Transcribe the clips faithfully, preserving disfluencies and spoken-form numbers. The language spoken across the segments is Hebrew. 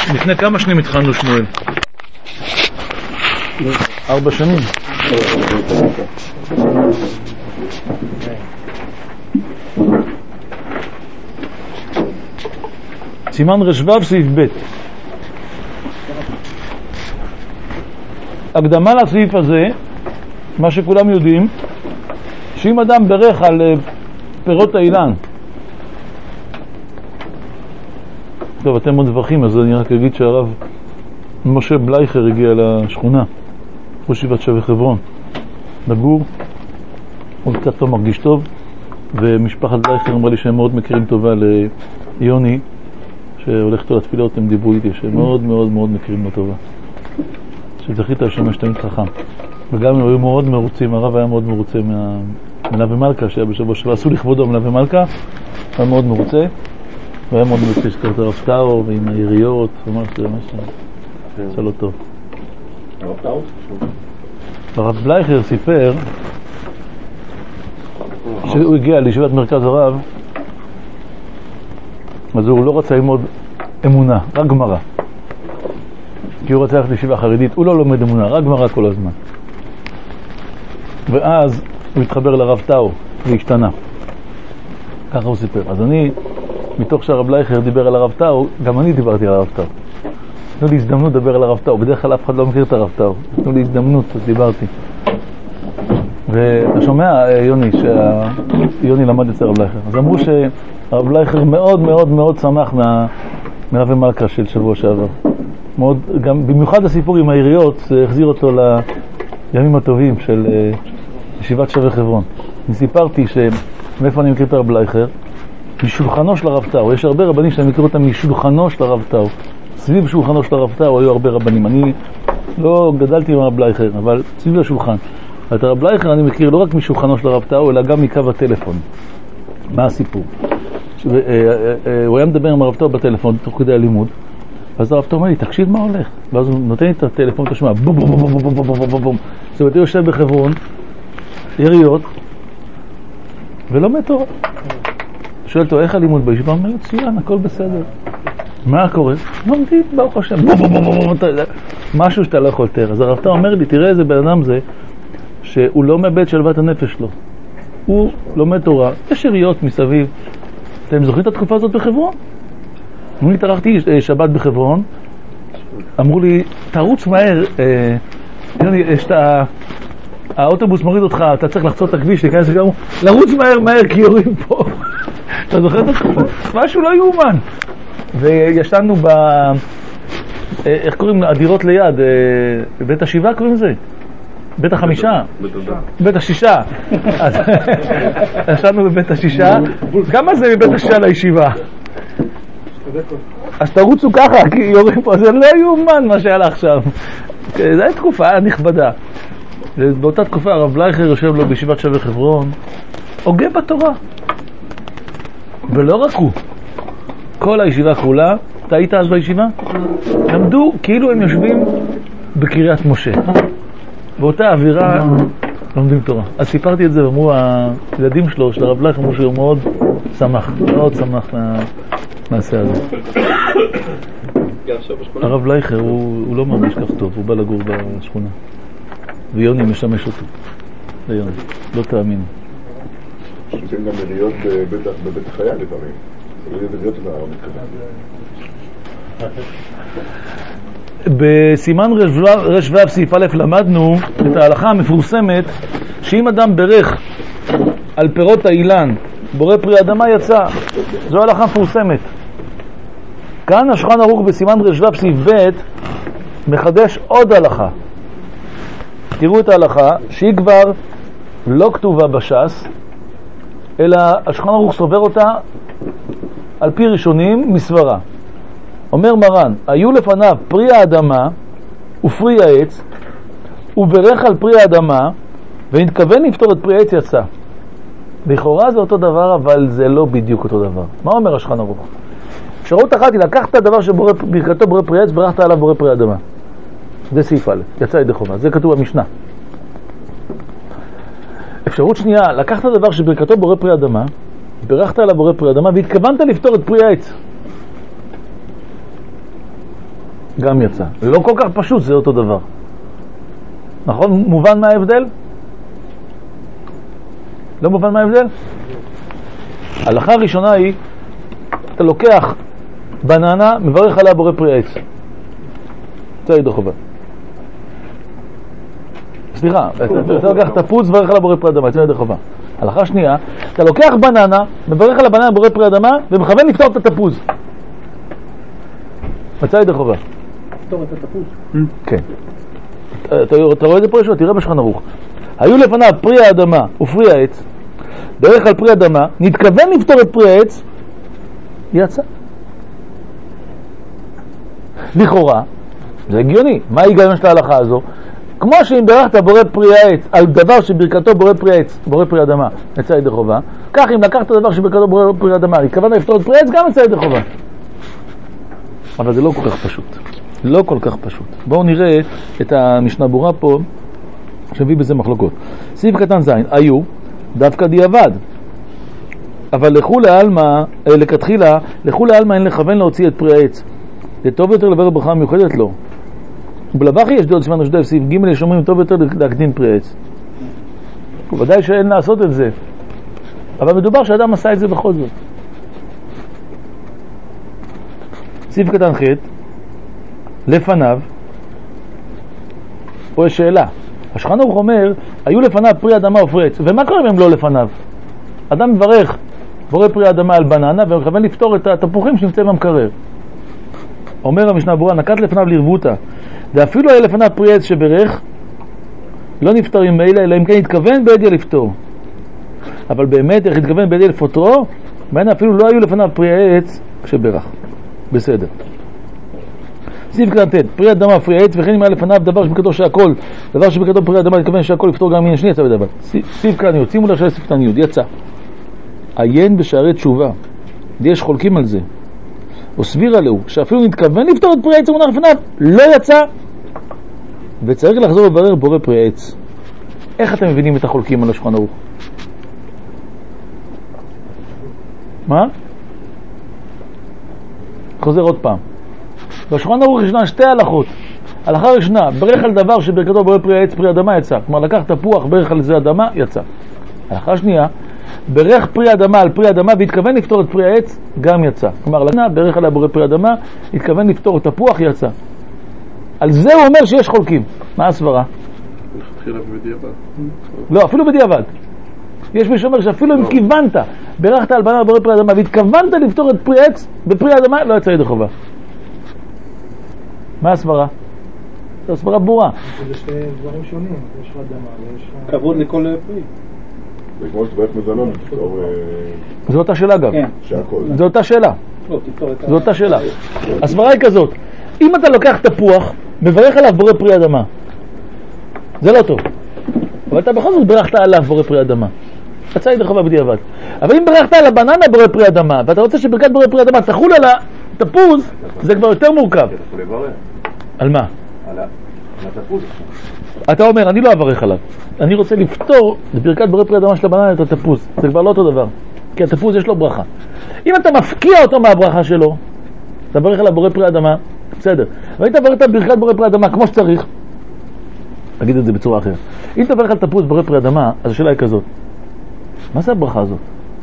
לפני כמה שנים התחלנו שמואל? ארבע שנים. סימן רשבב סעיף ב'. הקדמה לסעיף הזה, מה שכולם יודעים, שאם אדם ברך על פירות האילן, טוב, אתם עוד דבכים, אז אני רק אגיד שהרב משה בלייכר הגיע לשכונה, ראש ישיבת שבי חברון, לגור, הוא קצת לא מרגיש טוב, ומשפחת בלייכר אמרה לי שהם מאוד מכירים טובה ליוני, שהולך איתו לתפילות, הם דיברו איתי, שהם מאוד מאוד מאוד מכירים לו טובה. שזכית לשמש תמיד חכם. וגם הם היו מאוד מרוצים, הרב היה מאוד מרוצה מהמלווה מלכה, שהיה בשבוע שבוע, עשו לכבודו מלווה מלכה, היה מאוד מרוצה, והיה מאוד מרוצה שזכרת הרב טאו, ועם העיריות, וממש זה ממש עשה לו טוב. הרב טאו? הרב בלייכר סיפר שהוא הגיע לישיבת מרכז הרב, אז הוא לא רצה ללמוד אמונה, רק גמרא. כי הוא רצה ללכת לישיבה חרדית, הוא לא לומד אמונה, רק גמרא כל הזמן. ואז הוא התחבר לרב טאו והשתנה. ככה הוא סיפר. אז אני, מתוך שהרב בלייכר דיבר על הרב טאו, גם אני דיברתי על הרב טאו. נתנו לי הזדמנות לדבר על הרב טאו, בדרך כלל אף אחד לא מכיר את הרב טאו. נתנו לי הזדמנות, אז דיברתי. ואתה שומע, יוני, שיוני למד אצל הרב בלייכר. אז אמרו שהרב בלייכר מאוד מאוד מאוד שמח מלווה מלכה של שבוע שעבר. מאוד, גם במיוחד הסיפור עם העיריות, זה החזיר אותו לימים הטובים של ישיבת שבי חברון. אני סיפרתי שמאיפה אני מכיר את הרב בלייכר? משולחנו של הרב טאו. יש הרבה רבנים שאני מכיר אותם משולחנו של הרב טאו. סביב שולחנו של הרב טאו היו הרבה רבנים. אני לא גדלתי עם הרב בלייכר, אבל סביב השולחן. את הרב בלייכר אני מכיר לא רק משולחנו של הרב טאו, אלא גם מקו הטלפון. מה הסיפור? הוא היה מדבר עם הרב טאו בטלפון תוך כדי הלימוד, אז הרב טאו אומר לי, תקשיב מה הולך. ואז הוא נותן לי את הטלפון, תשמע, בום בום בום בום בום בום בום בום. זאת אומרת, הוא יושב בחברון, יריות, ולומד תורה. שואל אותו, איך הלימוד בישיבה? הוא אומר, מצוין, הכל בסדר. מה קורה? לומדים, ברוך השם, בום בום בום בום, משהו שאתה לא יכול לתאר. אז הרב טאו אומר לי, תראה איזה בן אדם זה, שהוא לא מאבד שלוות הנפש שלו. הוא לומד תורה, יש יריות מסביב. אתם זוכרים את התקופה הזאת בחברון? אני התארחתי שבת בחברון, אמרו לי, תרוץ מהר, יש את האוטובוס מוריד אותך, אתה צריך לחצות את הכביש, להיכנס לגמרי, לרוץ מהר מהר כי יורים פה. אתה זוכר את התקופה? משהו לא יאומן. וישנו ב... איך קוראים? הדירות ליד, בבית השבעה קוראים לזה? בית החמישה? בית השישה. אז ישנו בבית השישה, כמה זה מבית השישה לישיבה? אז תרוצו ככה, כי יורים פה, זה לא יאומן מה שהיה לה עכשיו. זו הייתה תקופה נכבדה. באותה תקופה הרב בלייכר יושב לו בישיבת שבי חברון, הוגה בתורה. ולא רק הוא. כל הישיבה כולה, אתה היית אז בישיבה? למדו כאילו הם יושבים בקריית משה. באותה אווירה לומדים תורה. אז סיפרתי את זה, ואמרו הילדים שלו, של הרב בלייכר, אמרו שהוא מאוד שמח, מאוד שמח מהמעשה הזה. הרב בלייכר הוא לא ממש כך טוב, הוא בא לגור בשכונה. ויוני משמש אותו. ויוני, לא תאמין. שותים גם מריות בבית החיה לפעמים. מריות בסימן רשבב סעיף א' למדנו את ההלכה המפורסמת שאם אדם ברך על פירות האילן בורא פרי אדמה יצא. זו הלכה מפורסמת. כאן השולחן ערוך בסימן רשבב סעיף ב' מחדש עוד הלכה. תראו את ההלכה שהיא כבר לא כתובה בש"ס, אלא השולחן ערוך סובר אותה על פי ראשונים מסברה. אומר מרן, היו לפניו פרי האדמה ופרי העץ, וברך על פרי האדמה ונתכוון לפתור את פרי העץ יצא. לכאורה זה אותו דבר, אבל זה לא בדיוק אותו דבר. מה אומר השולחן ערוך? אפשרות אחת היא לקחת את הדבר שברכתו בורא פרי עץ, ברכת עליו בורא פרי אדמה. זה סעיף א', יצא ידי חובה, זה כתוב במשנה. אפשרות שנייה, לקחת את הדבר שברכתו בורא פרי אדמה, ברכת עליו בורא פרי אדמה, והתכוונת לפתור את פרי העץ. גם יצא. זה לא כל כך פשוט, זה אותו דבר. נכון? מובן מה ההבדל? לא מובן מה ההבדל? ההלכה הראשונה היא, אתה לוקח בננה, מברך עליה בורא פרי העץ. זה ידו חובה. סליחה, אתה לוקח תפוז, מברך עליה בורא פרי אדמה, זה ידו חובה. ההלכה שנייה, אתה לוקח בננה, מברך על הבננה בורא פרי אדמה, ומכוון לפתור את התפוז. מצא ידי חובה. לפתור את התפוז? כן. אתה רואה את זה פה ישוע? תראה בשולחן ערוך. היו לפניו פרי האדמה ופרי העץ, ברך על פרי אדמה, נתכוון לפתור את פרי העץ, יצא. לכאורה, זה הגיוני. מה ההיגיון של ההלכה הזו? כמו שאם ברכת בורא פרי העץ על דבר שברכתו בורא פרי העץ, בורא פרי אדמה, יצא ידי חובה, כך אם לקחת דבר שברכתו בורא פרי אדמה, התכוונת לפתור את פרי העץ, גם יצא ידי חובה. אבל זה לא כל כך פשוט. לא כל כך פשוט. בואו נראה את המשנה ברורה פה, שמביא בזה מחלוקות. סעיף קטן זין, היו דווקא דיעבד. אבל לכו לעלמא, לכתחילה, לכו לעלמא אין לכוון להוציא את פרי העץ. זה טוב יותר לברך ברכה מיוחדת לו. ובלבחי יש דעות סימן רשדף, סעיף ג' יש אומרים טוב יותר להקטין פרי העץ. ודאי שאין לעשות את זה. אבל מדובר שאדם עשה את זה בכל זאת. סעיף קטן ח' לפניו, פה יש שאלה. השולחן ערוך אומר, היו לפניו פרי אדמה ופרי עץ. ומה קורה אם הם לא לפניו? אדם מברך בורא פרי אדמה על בננה ומכוון לפתור את התפוחים שנמצאים במקרר. אומר המשנה ברורה, נקט לפניו לרבותה, ואפילו היה לפניו פרי עץ שברך, לא נפטרים מאלה, אלא אם כן התכוון בידיה לפתור. אבל באמת, איך התכוון בידיה לפותרו? בהן אפילו לא היו לפניו פרי העץ כשברך. בסדר. סעיף קטן ט' פרי אדמה פרי עץ, וכן אם היה לפניו דבר שברכתו שהכל, דבר שברכתו פרי אדמה, התכוון שהכל לפתור גם מן השני, יצא בדבר. סעיף קטן י' שימו לשאלה סעיף קטן י' יצא. עיין בשערי תשובה. יש חולקים על זה. וסביר עליו, שאפילו נתכוון לפתור את פרי העץ המונח לפניו, לא יצא, וצריך לחזור לברר בורא פרי העץ. איך אתם מבינים את החולקים על השולחן ערוך? מה? חוזר עוד פעם. בשולחן ערוך ישנה שתי הלכות. הלכה ראשונה, ברך על דבר שברכתו בורא פרי העץ פרי אדמה יצא. כלומר, לקח תפוח, ברך על זה אדמה, יצא. הלכה שנייה, ברך פרי אדמה על פרי אדמה והתכוון לפתור את פרי העץ, גם יצא. כלומר, לקנה, ברך על בורא פרי אדמה, התכוון לפתור את תפוח, יצא. על זה הוא אומר שיש חולקים. מה הסברה? בדיעבד. לא, אפילו בדיעבד. יש מי שאומר שאפילו אם כיוונת, ברכת על בננה בורא פרי אדמה והתכוונת לפתור את פרי עץ בפרי אדמה, לא יצא ידי חובה. מה הסברה? זו הסברה ברורה. זה שתי דברים שונים, יש אדמה ויש... כבוד לכל פרי. זה כמו שתברך מזונות, תפתור... זו אותה שאלה גם. שהכל. זו אותה שאלה. לא, תפתור את ה... זו אותה שאלה. הסברה היא כזאת, אם אתה לוקח תפוח, מברך עליו בורא פרי אדמה. זה לא טוב. אבל אתה בכל זאת ברכת עליו בורא פרי אדמה. יצא ידי חובה בדיעבד. אבל אם ברכת על הבננה בורא פרי אדמה, ואתה רוצה שברכת בורא פרי אדמה תחול על התפוז, זה כבר יותר מורכב. על מה? על התפוז. אתה אומר, אני לא אברך עליו. אני רוצה לפתור בברכת בורא פרי אדמה של הבננה את התפוז. זה כבר לא אותו דבר. כי התפוז יש לו ברכה. אם אתה מפקיע אותו מהברכה שלו, אתה ברך עליו בורא פרי אדמה, בסדר. והיית ברכת ברכת בורא פרי אדמה כמו שצריך, תגיד את זה בצורה אחרת. אם אתה ברך על תפוז בורא פרי אדמה, אז השאלה היא כזאת. מה זה הברכה הזאת?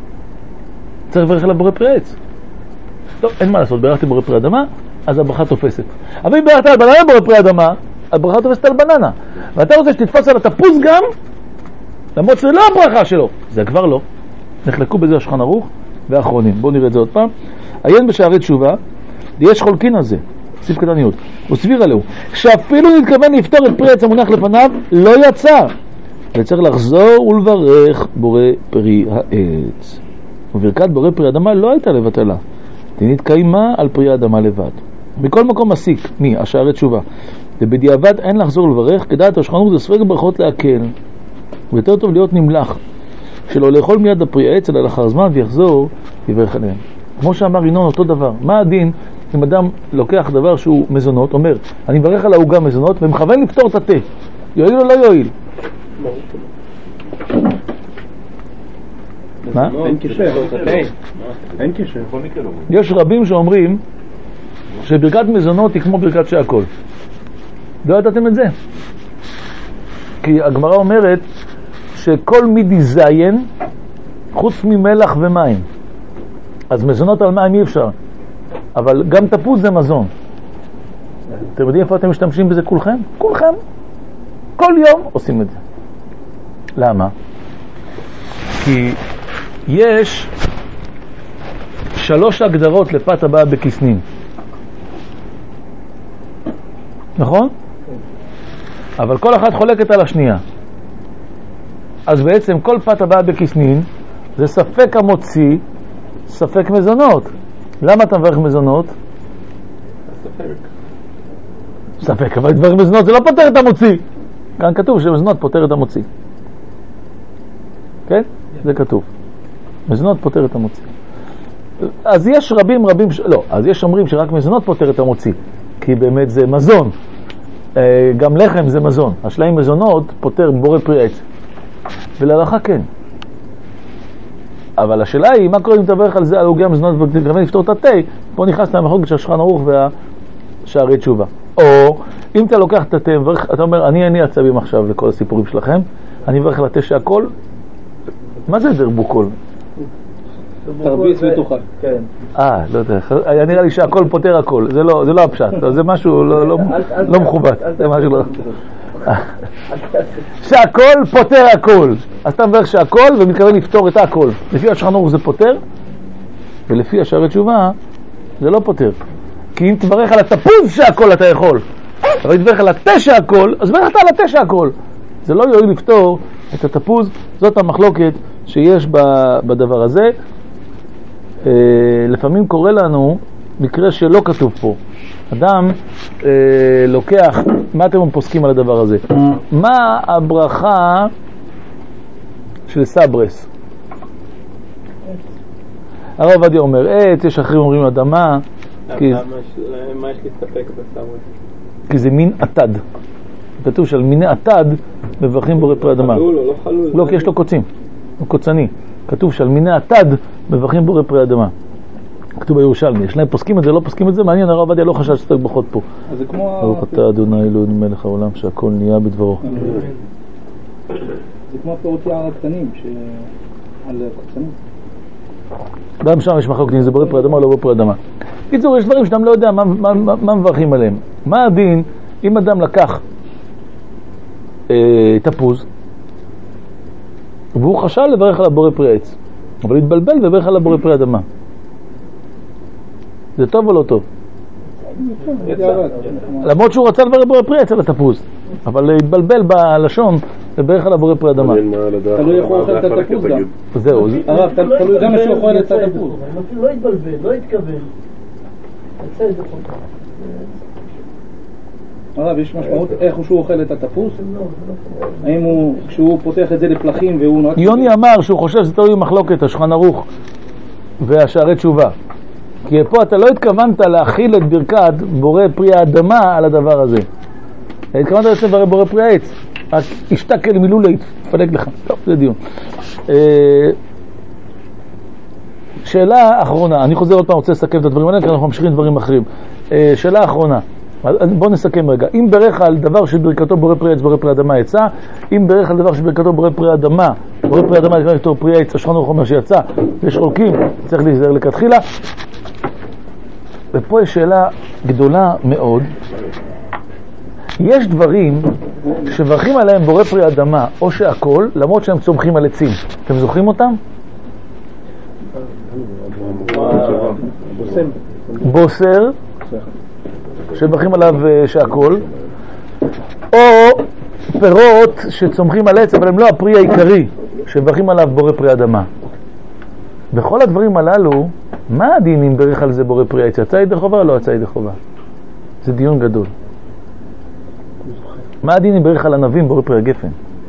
צריך לברך עליו בורא פרי עץ. טוב, אין מה לעשות, ברכתי בורא פרי אדמה, אז הברכה תופסת. אבל אם ברכת על בננה בורא פרי אדמה, הברכה תופסת על בננה. ואתה רוצה שתתפוס על התפוז גם, למרות שזה לא הברכה שלו. זה כבר לא. נחלקו בזה השולחן ערוך והאחרונים. בואו נראה את זה עוד פעם. עיין בשערי תשובה, יש חולקין על זה. סעיף קטן י' וסביר עליו, שאפילו נתכוון לפתור את פרי עץ המונח לפניו, לא יצא. וצריך לחזור ולברך בורא פרי העץ. וברכת בורא פרי אדמה לא הייתה לבטלה. נתקיימה על פרי האדמה לבד. בכל מקום מסיק, מי? השערי תשובה. ובדיעבד אין לחזור לברך, כדעת השולחן ערוך זה ספק ברכות להקל. ויותר טוב להיות נמלח, שלא לאכול מיד הפרי העץ, אלא לאחר זמן ויחזור ויברך עליהם. כמו שאמר ינון, אותו דבר. מה הדין אם אדם לוקח דבר שהוא מזונות, אומר, אני מברך על העוגה מזונות, ומכוון לפתור את התה. יועיל או לא יועיל? מה? אין קשר. אין קשר. יש רבים שאומרים שברכת מזונות היא כמו ברכת שהכל. לא ידעתם את זה? כי הגמרא אומרת שכל מידי זיין חוץ ממלח ומים. אז מזונות על מים אי אפשר, אבל גם תפוז זה מזון. אתם יודעים איפה אתם משתמשים בזה כולכם? כולכם. כל יום עושים את זה. למה? כי יש שלוש הגדרות לפת הבאה בכסנין. נכון? אבל כל אחת חולקת על השנייה. אז בעצם כל פת הבאה בכסנין זה ספק המוציא, ספק מזונות. למה אתה מברך מזונות? ספק. ספק, אבל מברך מזונות זה לא פותר את המוציא. כאן כתוב שמזונות פותר את המוציא. כן? זה כתוב. מזונות פותר את המוציא. אז יש רבים רבים, ש... לא, אז יש אומרים שרק מזונות פותר את המוציא, כי באמת זה מזון. גם לחם זה מזון. השלעים מזונות פותר בורא פרי עץ. ולהלכה כן. אבל השאלה היא, מה קורה אם תברך על זה על עוגי המזונות ותכוון לפתור את התה? פה נכנס למחלוקת של השולחן ערוך והשערי תשובה. או אם אתה לוקח את התה, אתה אומר, אני אני עצבים עכשיו לכל הסיפורים שלכם, אני מברך על התה שהכל. מה זה דרבוקול? תרביץ ותאכל. כן. אה, לא יודע, היה נראה לי שהכל פותר הכל, זה לא, זה לא הפשט, זה משהו לא, לא, לא מכובד, זה משהו לא... שהכל פותר הכל, אז אתה מברך שהכל ומתכוון לפתור את הכל. לפי השולחן ערוך זה פותר, ולפי השערי תשובה זה לא פותר. כי אם תברך על התפוז שהכל אתה יכול, אבל אם תברך על התה שהכל, אז ברך אתה על התה שהכל. זה לא יועיל לפתור את התפוז, זאת המחלוקת שיש בדבר הזה. לפעמים קורה לנו מקרה שלא כתוב פה. אדם לוקח, מה אתם פוסקים על הדבר הזה? מה הברכה של סברס? הרב עובדיה אומר עץ, יש אחרים אומרים אדמה. מה יש להסתפק בסברס? כי זה מין עתד. כתוב שעל מיני עתד מברכים בורא פרי אדמה. חלול או לא חלול? לא, כי יש לו קוצים, הוא קוצני. כתוב שעל מיני עתד מברכים בורא פרי אדמה. כתוב בירושלמי, יש להם פוסקים את זה, לא פוסקים את זה, מעניין, הרב עובדיה לא חשב שצריך ברכות פה. אז זה כמו... ברוך אתה אדוני אלוהינו מלך העולם שהכל נהיה בדברו. זה כמו הפירות יער הקטנים על קוצנים. גם שם יש מחלוקת אם זה בורא פרי אדמה או לא בורא פרי אדמה. קיצור, יש דברים שאתם לא יודע מה, מה, מה, מה מברכים עליהם. מה הדין אם אדם לקח אה, תפוז והוא חשב לברך על הבורא פרי עץ, אבל התבלבל וברך על הבורא פרי אדמה? זה טוב או לא טוב? למרות שהוא רצה לברך בורא פרי עץ על התפוז, אבל התבלבל בלשון וברך על הבורא פרי אדמה. תלוי איך הוא אוכל את התפוז גם. זהו. הרב, תלוי גם איך הוא אוכל את התפוז. לא התבלבל, לא התכוון. יצא את זה חוקה. הרב, יש משמעות איך הוא אוכל את התפוז? האם הוא, כשהוא פותח את זה לפלחים והוא... יוני אמר שהוא חושב שזה תלוי מחלוקת, השולחן ערוך והשערי תשובה. כי פה אתה לא התכוונת להכיל את ברכת בורא פרי האדמה על הדבר הזה. התכוונת לצברי בורא פרי העץ. רק השתקל מילולי, תפלג לך. טוב, זה דיון. שאלה אחרונה, אני חוזר עוד פעם, רוצה לסכם את הדברים האלה, כי אנחנו ממשיכים דברים אחרים. שאלה אחרונה, בואו נסכם רגע. אם ברך על דבר שברכתו בורא פרי עץ, בורא פרי אדמה יצא, אם ברך על דבר שברכתו בורא פרי אדמה, בורא פרי אדמה יצא בתור פרי עץ, השולחן ערוך אומר שיצא, יש חולקים, צריך להיזהר לכתחילה. ופה יש שאלה גדולה מאוד. יש דברים שמברכים עליהם בורא פרי אדמה או שהכל, למרות שהם צומחים על עצים. אתם זוכרים אותם? בוסר, שמברכים עליו שהכל, או פירות שצומחים על עץ אבל הם לא הפרי העיקרי, שמברכים עליו בורא פרי אדמה. בכל הדברים הללו, מה הדין אם ברך על זה בורא פרי עץ? יצא ידי חובה או לא יצא ידי חובה? זה דיון גדול. מה הדין אם ברך על ענבים בורא פרי הגפן?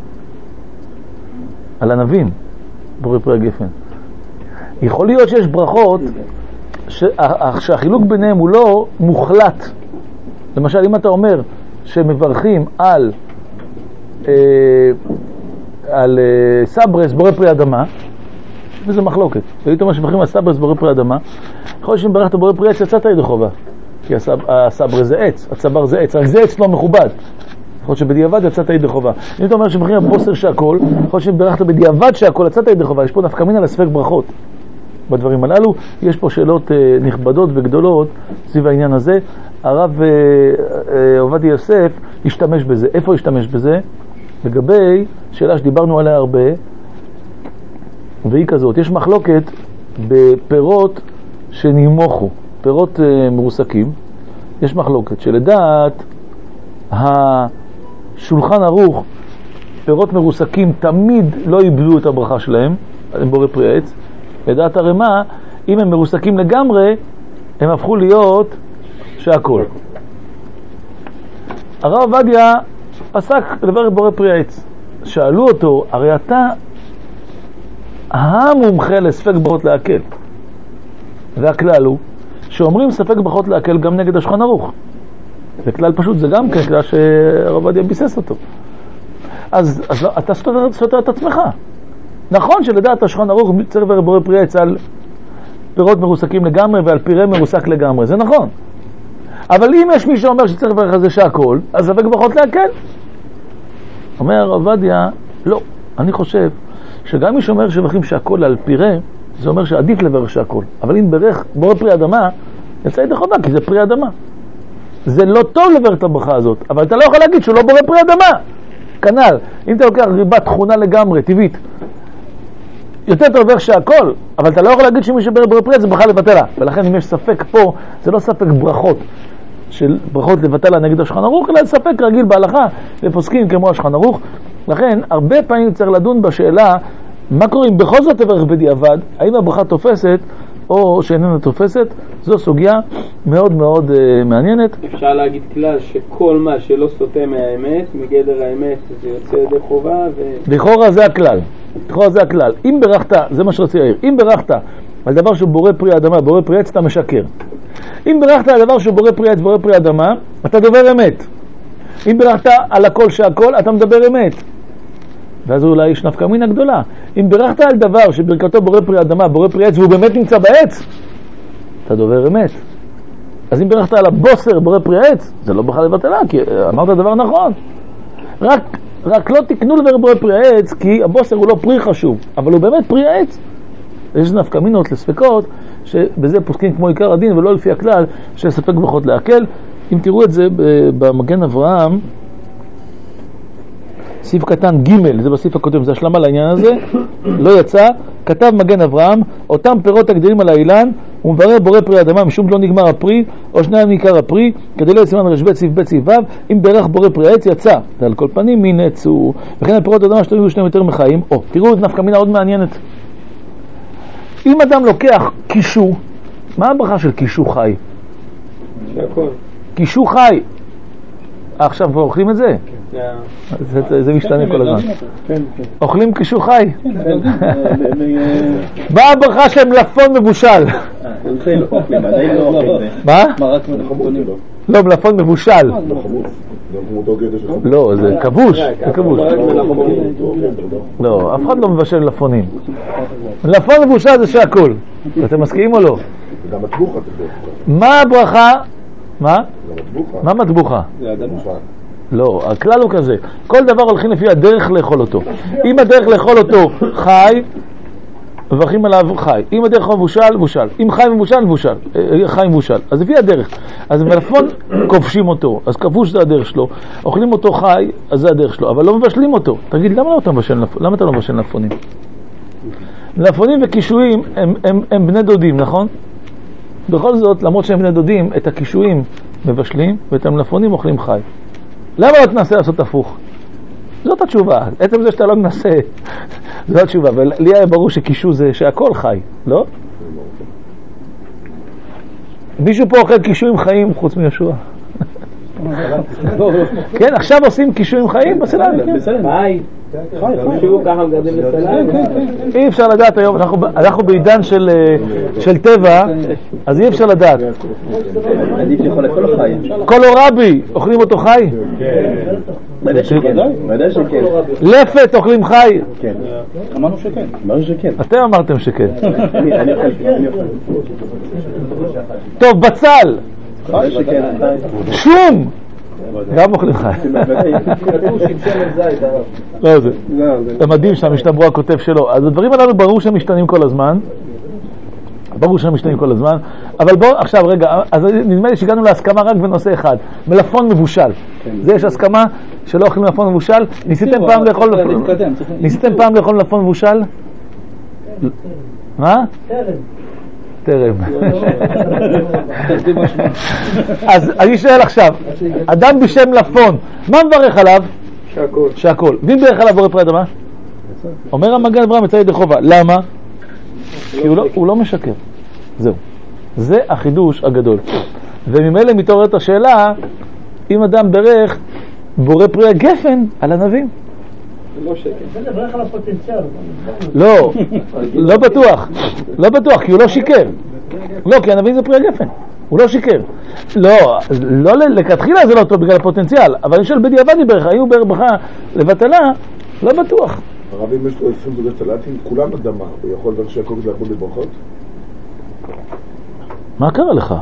על ענבים בורא פרי הגפן. יכול להיות שיש ברכות שהחילוק ביניהם הוא לא מוחלט. למשל, אם אתה אומר שמברכים על אה, על אה, סברס בורא פרי אדמה, וזה מחלוקת. ואתה אומר שמברכים על סברס בורא פרי אדמה, יכול להיות שאם ברכת בורא פרי עץ יצאת ידי חובה. כי הסבר זה עץ, הצבר זה עץ, רק זה עץ לא מכובד. יכול להיות שבדיעבד יצאת ידי חובה. אם אתה אומר שבחרים הבוסר שהכל, יכול להיות שברכת בדיעבד שהכל, יצאת ידי חובה. יש פה נפקא מינה לספק ברכות בדברים הללו. יש פה שאלות נכבדות וגדולות סביב העניין הזה. הרב עובדיה יוסף השתמש בזה. איפה השתמש בזה? לגבי שאלה שדיברנו עליה הרבה, והיא כזאת. יש מחלוקת בפירות שנימוכו, פירות מרוסקים. יש מחלוקת שלדעת השולחן ערוך, פירות מרוסקים תמיד לא איבדו את הברכה שלהם, הם בורא פרי עץ. לדעת הרמה, אם הם מרוסקים לגמרי, הם הפכו להיות שהכל. הרב עובדיה עסק לדבר בורא פרי עץ. שאלו אותו, הרי אתה המומחה לספק ברכות להקל. והכלל הוא שאומרים ספק ברכות להקל גם נגד השולחן ערוך. זה כלל פשוט, זה גם כלל שהרב עובדיה ביסס אותו. אז, אז אתה סותר, סותר את עצמך. נכון שלדעת השולחן ערוך צריך לדבר בורא פרי עץ על פירות מרוסקים לגמרי ועל פירה מרוסק לגמרי, זה נכון. אבל אם יש מי שאומר שצריך לברך על זה שהכל, אז ספק ברכות להקל. אומר הרב עובדיה, לא, אני חושב שגם מי שאומר שבחים שהכל על פירה, זה אומר שעדיף לברך שהכל. אבל אם ברך בורא פרי אדמה, יצא ידי חובה, כי זה פרי אדמה. זה לא טוב לברך את הברכה הזאת, אבל אתה לא יכול להגיד שהוא לא בורא פרי אדמה. כנ"ל, אם אתה לוקח ריבה תכונה לגמרי, טבעית, יותר טוב לברך שהכל, אבל אתה לא יכול להגיד שמי שברך בורא פרי זה ברכה לבטלה. ולכן אם יש ספק פה, זה לא ספק ברכות, של ברכות לבטלה נגד השולחן ערוך, אלא ספק רגיל בהלכה לפוסקים כמו השולחן ערוך. לכן הרבה פעמים צריך לדון בשאלה מה קורה אם בכל זאת תברך בדיעבד, האם הברכה תופסת או שאיננה תופסת. זו סוגיה מאוד מאוד uh, מעניינת. אפשר להגיד כלל שכל מה שלא סוטה מהאמת, מגדר האמת, זה יוצא ידי חובה ו... לכאורה זה הכלל. לכאורה זה הכלל. אם ברכת, זה מה שרציתי להעיר, אם ברכת על דבר שהוא בורא פרי אדמה, בורא פרי עץ, אתה משקר. אם ברכת על דבר שהוא בורא פרי עץ, בורא פרי אדמה, אתה דובר אמת. אם ברכת על הכל שהכל, אתה מדבר אמת. ואז אולי יש נפקא מינה גדולה. אם ברכת על דבר שברכתו בורא פרי אדמה, בורא פרי עץ, והוא באמת נמצא בעץ, אתה דובר אמת. אז אם ברכת על הבוסר בורא פרי עץ, זה לא ברכה לבטלה, כי אמרת דבר נכון. רק, רק לא תקנו לברך בורא פרי עץ, כי הבוסר הוא לא פרי חשוב, אבל הוא באמת פרי עץ. יש נפקא מינות לספקות, שבזה פוסקים כמו עיקר הדין, ולא לפי הכלל, שספק ברכות להקל. אם תראו את זה במגן אברהם, סעיף קטן ג', זה בסעיף הקודם, זה השלמה לעניין הזה, לא יצא, כתב מגן אברהם, אותם פירות הגדולים על האילן, הוא מברר בורא פרי אדמה, משום לא נגמר הפרי, או שניים מעיקר הפרי, כדי לא יסימן רשבית סעיף בית סעיף ו', אם ברך בורא פרי עץ יצא, ועל כל פנים מי נצאו, וכן על פירות אדמה שתמידו שניים יותר מחיים. או, תראו את נפקא מינה עוד מעניינת. אם אדם לוקח קישו, מה הברכה של קישו חי? קישו חי. עכשיו כבר אוכלים את זה? זה משתנה כל הזמן. אוכלים קישו חי? מה הברכה של מלפון מבושל? מה? לא, מלפון מבושל. לא, זה כבוש. לא, אף אחד לא מבשל מלפונים. מלפון מבושל זה שהכל. אתם מסכימים או לא? מה הברכה? מה? מה מטבוחה? לא, הכלל הוא כזה, כל דבר הולכים לפי הדרך לאכול אותו. אם הדרך לאכול אותו חי, מברכים עליו חי. אם הדרך מבושל, מבושל. אם חי מבושל, מבושל. חי מבושל. אז לפי הדרך. אז מלפון כובשים אותו, אז כבוש זה הדרך שלו. אוכלים אותו חי, אז זה הדרך שלו, אבל לא מבשלים אותו. תגיד, למה לא אתה מבשל, למה אתה לא מבשל מלפונים? מלפונים וקישואים הם, הם, הם בני דודים, נכון? בכל זאת, למרות שהם בני דודים, את הקישואים מבשלים ואת המלפונים אוכלים חי. למה לא תנסה לעשות הפוך? זאת התשובה. עצם זה שאתה לא מנסה, זאת התשובה. ולי היה ברור שקישו זה שהכל חי, לא? מישהו פה אוכל קישואים חיים חוץ מישוע? כן, עכשיו עושים קישואים חיים בסלאם. ביי. אי אפשר לדעת היום, אנחנו בעידן של טבע, אז אי אפשר לדעת. קולורבי, אוכלים אותו חי? לפת אוכלים חי? אמרנו שכן. אתם אמרתם שכן. טוב, בצל, שום! גם אוכלים חי. לא, זה מדהים שהמשנה ברורה כותב שלא. אז הדברים הללו ברור שהם משתנים כל הזמן. ברור שהם משתנים כל הזמן. אבל בואו עכשיו רגע, אז נדמה לי שהגענו להסכמה רק בנושא אחד. מלפון מבושל. זה יש הסכמה שלא אוכלים מלפון מבושל. ניסיתם פעם לאכול ניסיתם פעם לאכול מלפון מבושל? מה? טרם. טרם. אז אני שואל עכשיו, אדם בשם מלפון, מה מברך עליו? שהכל. שהכל. ואם ברך עליו בורא פרי אדמה? אומר המגן אברהם יצא ידי חובה. למה? כי הוא לא, הוא לא משקר. זהו. זה החידוש הגדול. וממילא מתעוררת השאלה, אם אדם ברך בורא פרי הגפן על הנביאים. לא שקר. זה ברך על הפוטנציאל. לא, לא בטוח. לא בטוח, כי הוא לא שיקר. לא, כי הנביאים זה פרי הגפן. הוא לא שיקר. לא, לא לכתחילה זה לא טוב בגלל הפוטנציאל, אבל אני שואל בדיעבד יברך, האם הוא ברכה לבטלה? לא בטוח. הרב, אם יש לו עשרים זוגי סלטים, כולם אדמה, הוא יכול לברך שהכל כדי לעבוד לברכות? מה קרה לך?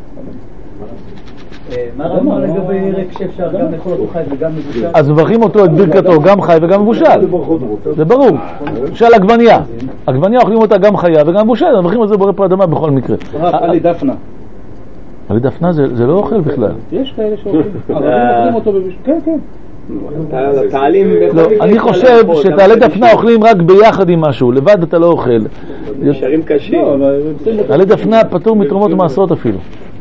מה רמה לגבי ירק שאפשר גם לאכול אותו חי וגם מבושל? אז מברכים אותו את ברכתו גם חי וגם מבושל. זה ברור. שאל עגבניה. עגבניה אוכלים אותה גם חיה וגם מבושל. מברכים על זה בורא פרי אדמה בכל מקרה. עלי דפנה. עלי דפנה זה לא אוכל בכלל. יש כאלה שאוכלים. אבל אוכלים אותו בבושל. כן, כן. לא, אני חושב שתעלי דפנה אוכלים רק ביחד עם משהו. לבד אתה לא אוכל. נשארים קשים. תעלי דפנה פטור מתרומות ומעשרות אפילו.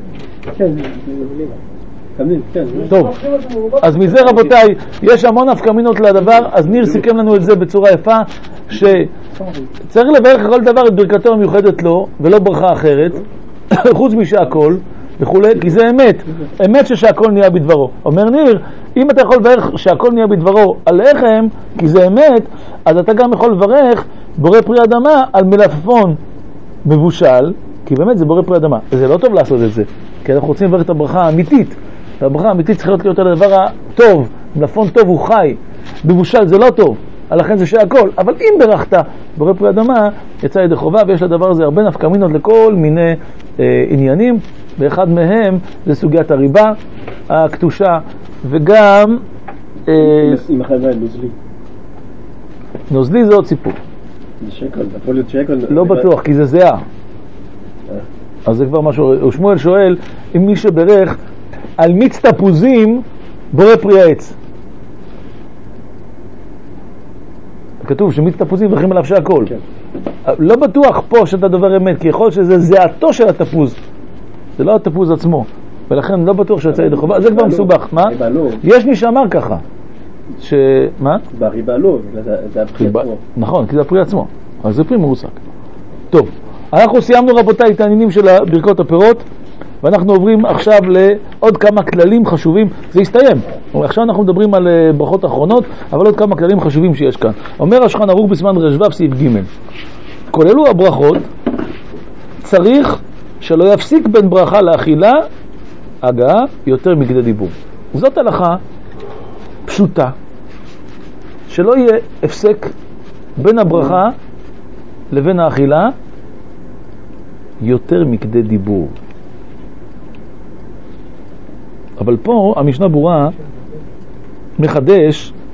טוב, אז מזה רבותיי, יש המון הפקמינות לדבר, אז ניר סיכם לנו את זה בצורה יפה, שצריך לברך כל דבר את ברכתו המיוחדת לו, ולא ברכה אחרת, חוץ משהכל, וכולי, כי זה אמת, אמת ששהכל נהיה בדברו. אומר ניר, אם אתה יכול לברך שהכל נהיה בדברו על לחם, כי זה אמת, אז אתה גם יכול לברך בורא פרי אדמה על מלפפון מבושל, כי באמת זה בורא פרי אדמה. זה לא טוב לעשות את זה, כי אנחנו רוצים לברך את הברכה האמיתית. והברכה האמיתית צריכה להיות על הדבר הטוב. מלפפון טוב הוא חי, מבושל זה לא טוב, לכן זה שהכל. אבל אם ברכת בורא פרי אדמה, יצא ידי חובה, ויש לדבר הזה הרבה נפקמינות לכל מיני אה, עניינים, ואחד מהם זה סוגיית הריבה, הקדושה, וגם אה, אם החייבה נוזלי. נוזלי זה עוד סיפור. זה שקל, זה יכול להיות שקל. לא בטוח, כי זה זהה. אז זה כבר משהו. שמואל שואל אם מי שברך על מיץ תפוזים בורא פרי העץ. כתוב שמיץ תפוזים מברכים עליו שהכל. לא בטוח פה שאתה דובר אמת, כי יכול שזה זהתו של התפוז. זה לא התפוז עצמו. ולכן לא בטוח שיצא ידי חובה. זה כבר מסובך. מה? יש מי שאמר ככה. ש... מה? בריבה לא, זה הפרי עצמו. נכון, כי זה הפרי עצמו. אז זה פרי מרוסק. טוב. אנחנו סיימנו רבותיי את העניינים של ברכות הפירות, ואנחנו עוברים עכשיו לעוד כמה כללים חשובים. זה יסתיים. עכשיו אנחנו מדברים על ברכות אחרונות, אבל עוד כמה כללים חשובים שיש כאן. אומר השולחן ערוך בסימן רש"ו סעיף ג' כוללו הברכות, צריך שלא יפסיק בין ברכה לאכילה הגעה יותר מכדי דיבור. זאת הלכה פשוטה, שלא יהיה הפסק בין הברכה לבין האכילה יותר מכדי דיבור. אבל פה המשנה ברורה מחדש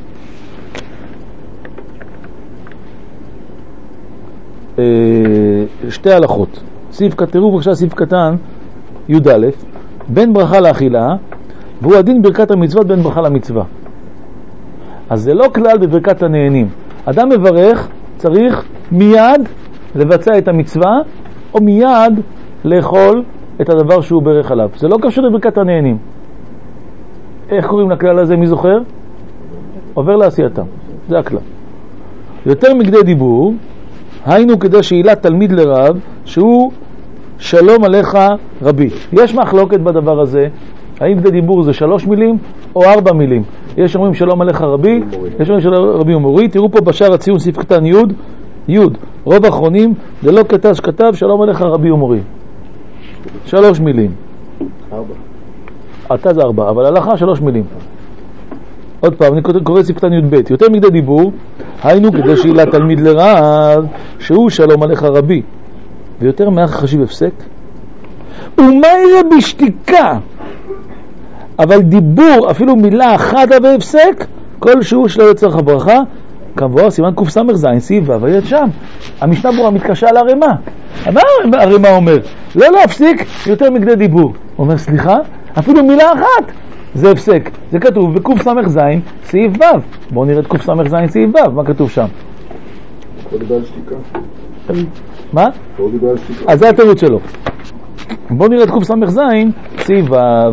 אה, שתי הלכות. סעיף כתרו בבקשה סעיף קטן י"א בין ברכה לאכילה, והוא הדין ברכת המצוות בין ברכה למצווה. אז זה לא כלל בברכת הנהנים. אדם מברך צריך מיד לבצע את המצווה או מיד לאכול את הדבר שהוא ברך עליו. זה לא קשור לברכת הנהנים. איך קוראים לכלל הזה? מי זוכר? עובר לעשייתם. זה הכלל. יותר מכדי דיבור, היינו כדי שאילת תלמיד לרב, שהוא שלום עליך רבי. יש מחלוקת בדבר הזה, האם כדי דיבור זה שלוש מילים או ארבע מילים. יש אומרים שלום עליך רבי, יש אומרים שלום רבי ומורי. תראו פה בשער הציון סעיף קטן י' י' רוב האחרונים, זה לא כתב שכתב שלום עליך רבי ומורי. שלוש מילים. ארבע. אתה זה ארבע, אבל הלכה שלוש מילים. עוד פעם, אני קורא סעיף קטן י"ב. יותר מכדי דיבור, היינו כדי שאילה תלמיד לרב, שהוא שלום עליך רבי. ויותר מאח חשיב הפסק, ומה יהיה בשתיקה? אבל דיבור, אפילו מילה אחת בהפסק, כלשהו שלא לצורך הברכה, כמובן סימן קס"ז, סעיף ו' היית שם. המשנה ברורה מתקשה על הרמה. מה הרמה אומר? לא להפסיק יותר מכדי דיבור. הוא אומר, סליחה, אפילו מילה אחת זה הפסק. זה כתוב בקס"ז, סעיף ו'. בואו נראה את קס"ז, סעיף ו', מה כתוב שם? לא דיבר על שתיקה. מה? לא דיבר על שתיקה. אז זה התירוץ שלו. בואו נראה את קס"ז, סעיף ו'.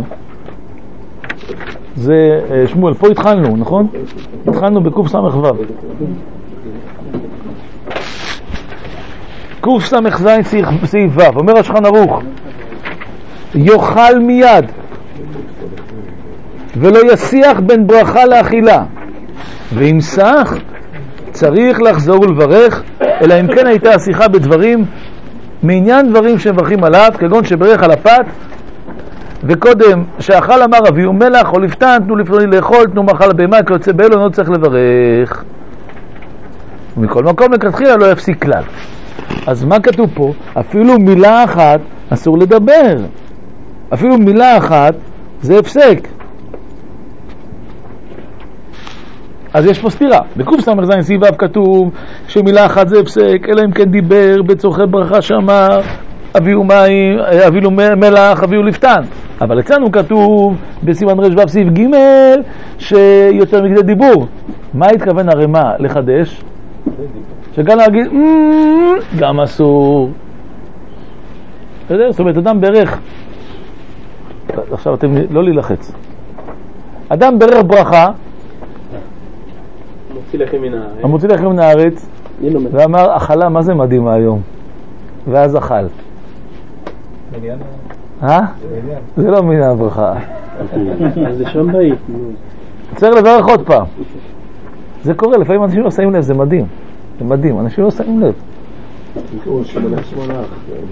זה שמואל, פה התחלנו, נכון? התחלנו בקס"ו. קס"ז סעיף ו', אומר השולחן ערוך, יאכל מיד ולא ישיח בין ברכה לאכילה, ואם סח צריך לחזור ולברך, אלא אם כן הייתה השיחה בדברים מעניין דברים שמברכים עליו, כגון שברך על הפת, וקודם שאכל אמר אביהו מלח או לפתן, תנו לפתוני לאכול, תנו מאכל הבהמה, כי יוצא באלו לא צריך לברך. ומכל מקום לכתחילה לא יפסיק כלל. אז מה כתוב פה? אפילו מילה אחת אסור לדבר. אפילו מילה אחת זה הפסק. אז יש פה סתירה. בקס"ז סעיף ו' כתוב שמילה אחת זה הפסק, אלא אם כן דיבר בצורכי ברכה שאמר אביהו מים, אביהו מלח, אביהו לפתן. אבל אצלנו כתוב בסימן ר' ו' סעיף ג' שיותר מכדי דיבור. מה התכוון הרמה לחדש? שגם להגיד גם אסור. זאת אומרת, אדם ברך, עכשיו אתם לא להילחץ, אדם ברך ברכה, מוציא לחם מן הארץ, המוציא לחם מן הארץ, ואמר אכלה מה זה מדהימה היום, ואז אכל. אה? זה לא מן הברכה. אז זה שם בית. צריך לברך עוד פעם. זה קורה, לפעמים אנשים לא שמים לב, זה מדהים. זה מדהים, אנשים לא שמים לב. תקראו, שמלך שמלך,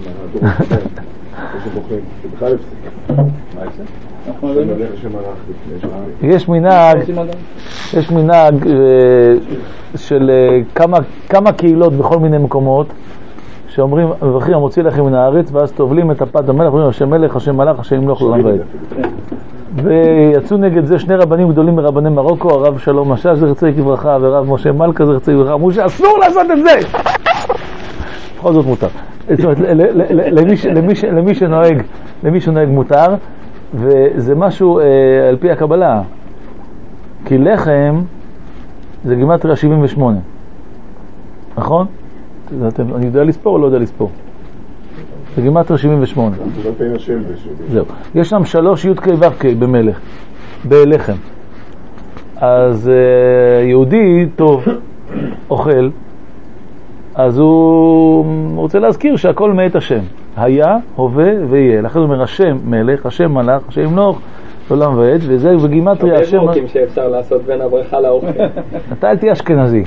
זה בוחר, זה בכלל הפסיק. מה זה? שמלך שמלך. יש מנהג, יש מנהג של כמה קהילות בכל מיני מקומות, שאומרים, מברכים המוציא לחם מן הארץ, ואז טובלים את הפת המלך, אומרים, השם מלך, השם מלך, השם ימלוך לעולם ועד. ויצאו נגד זה שני רבנים גדולים מרבני מרוקו, הרב שלום משאש זכר צדיק לברכה, ורב משה מלכה זכר צדיק לברכה, אמרו שאסור לעשות את זה! בכל זאת מותר. זאת אומרת, למי שנוהג, למי שנוהג מותר, וזה משהו על פי הקבלה. כי לחם זה גימטריה שבעים ושמונה. נכון? אני יודע לספור או לא יודע לספור? זה גימטריה שבעים ושמונה. זהו. יש שם שלוש י' ק' ו' ק' במלך, בלחם. אז יהודי טוב אוכל, אז הוא רוצה להזכיר שהכל מאת השם. היה, הווה ויהיה. לכן הוא אומר השם מלך, השם מלך, השם ימלוך לעולם ועד, וזה בגימטריה השם... הרבה מוקים שאפשר לעשות בין הברכה לאוכל. אתה אל תהיה אשכנזי.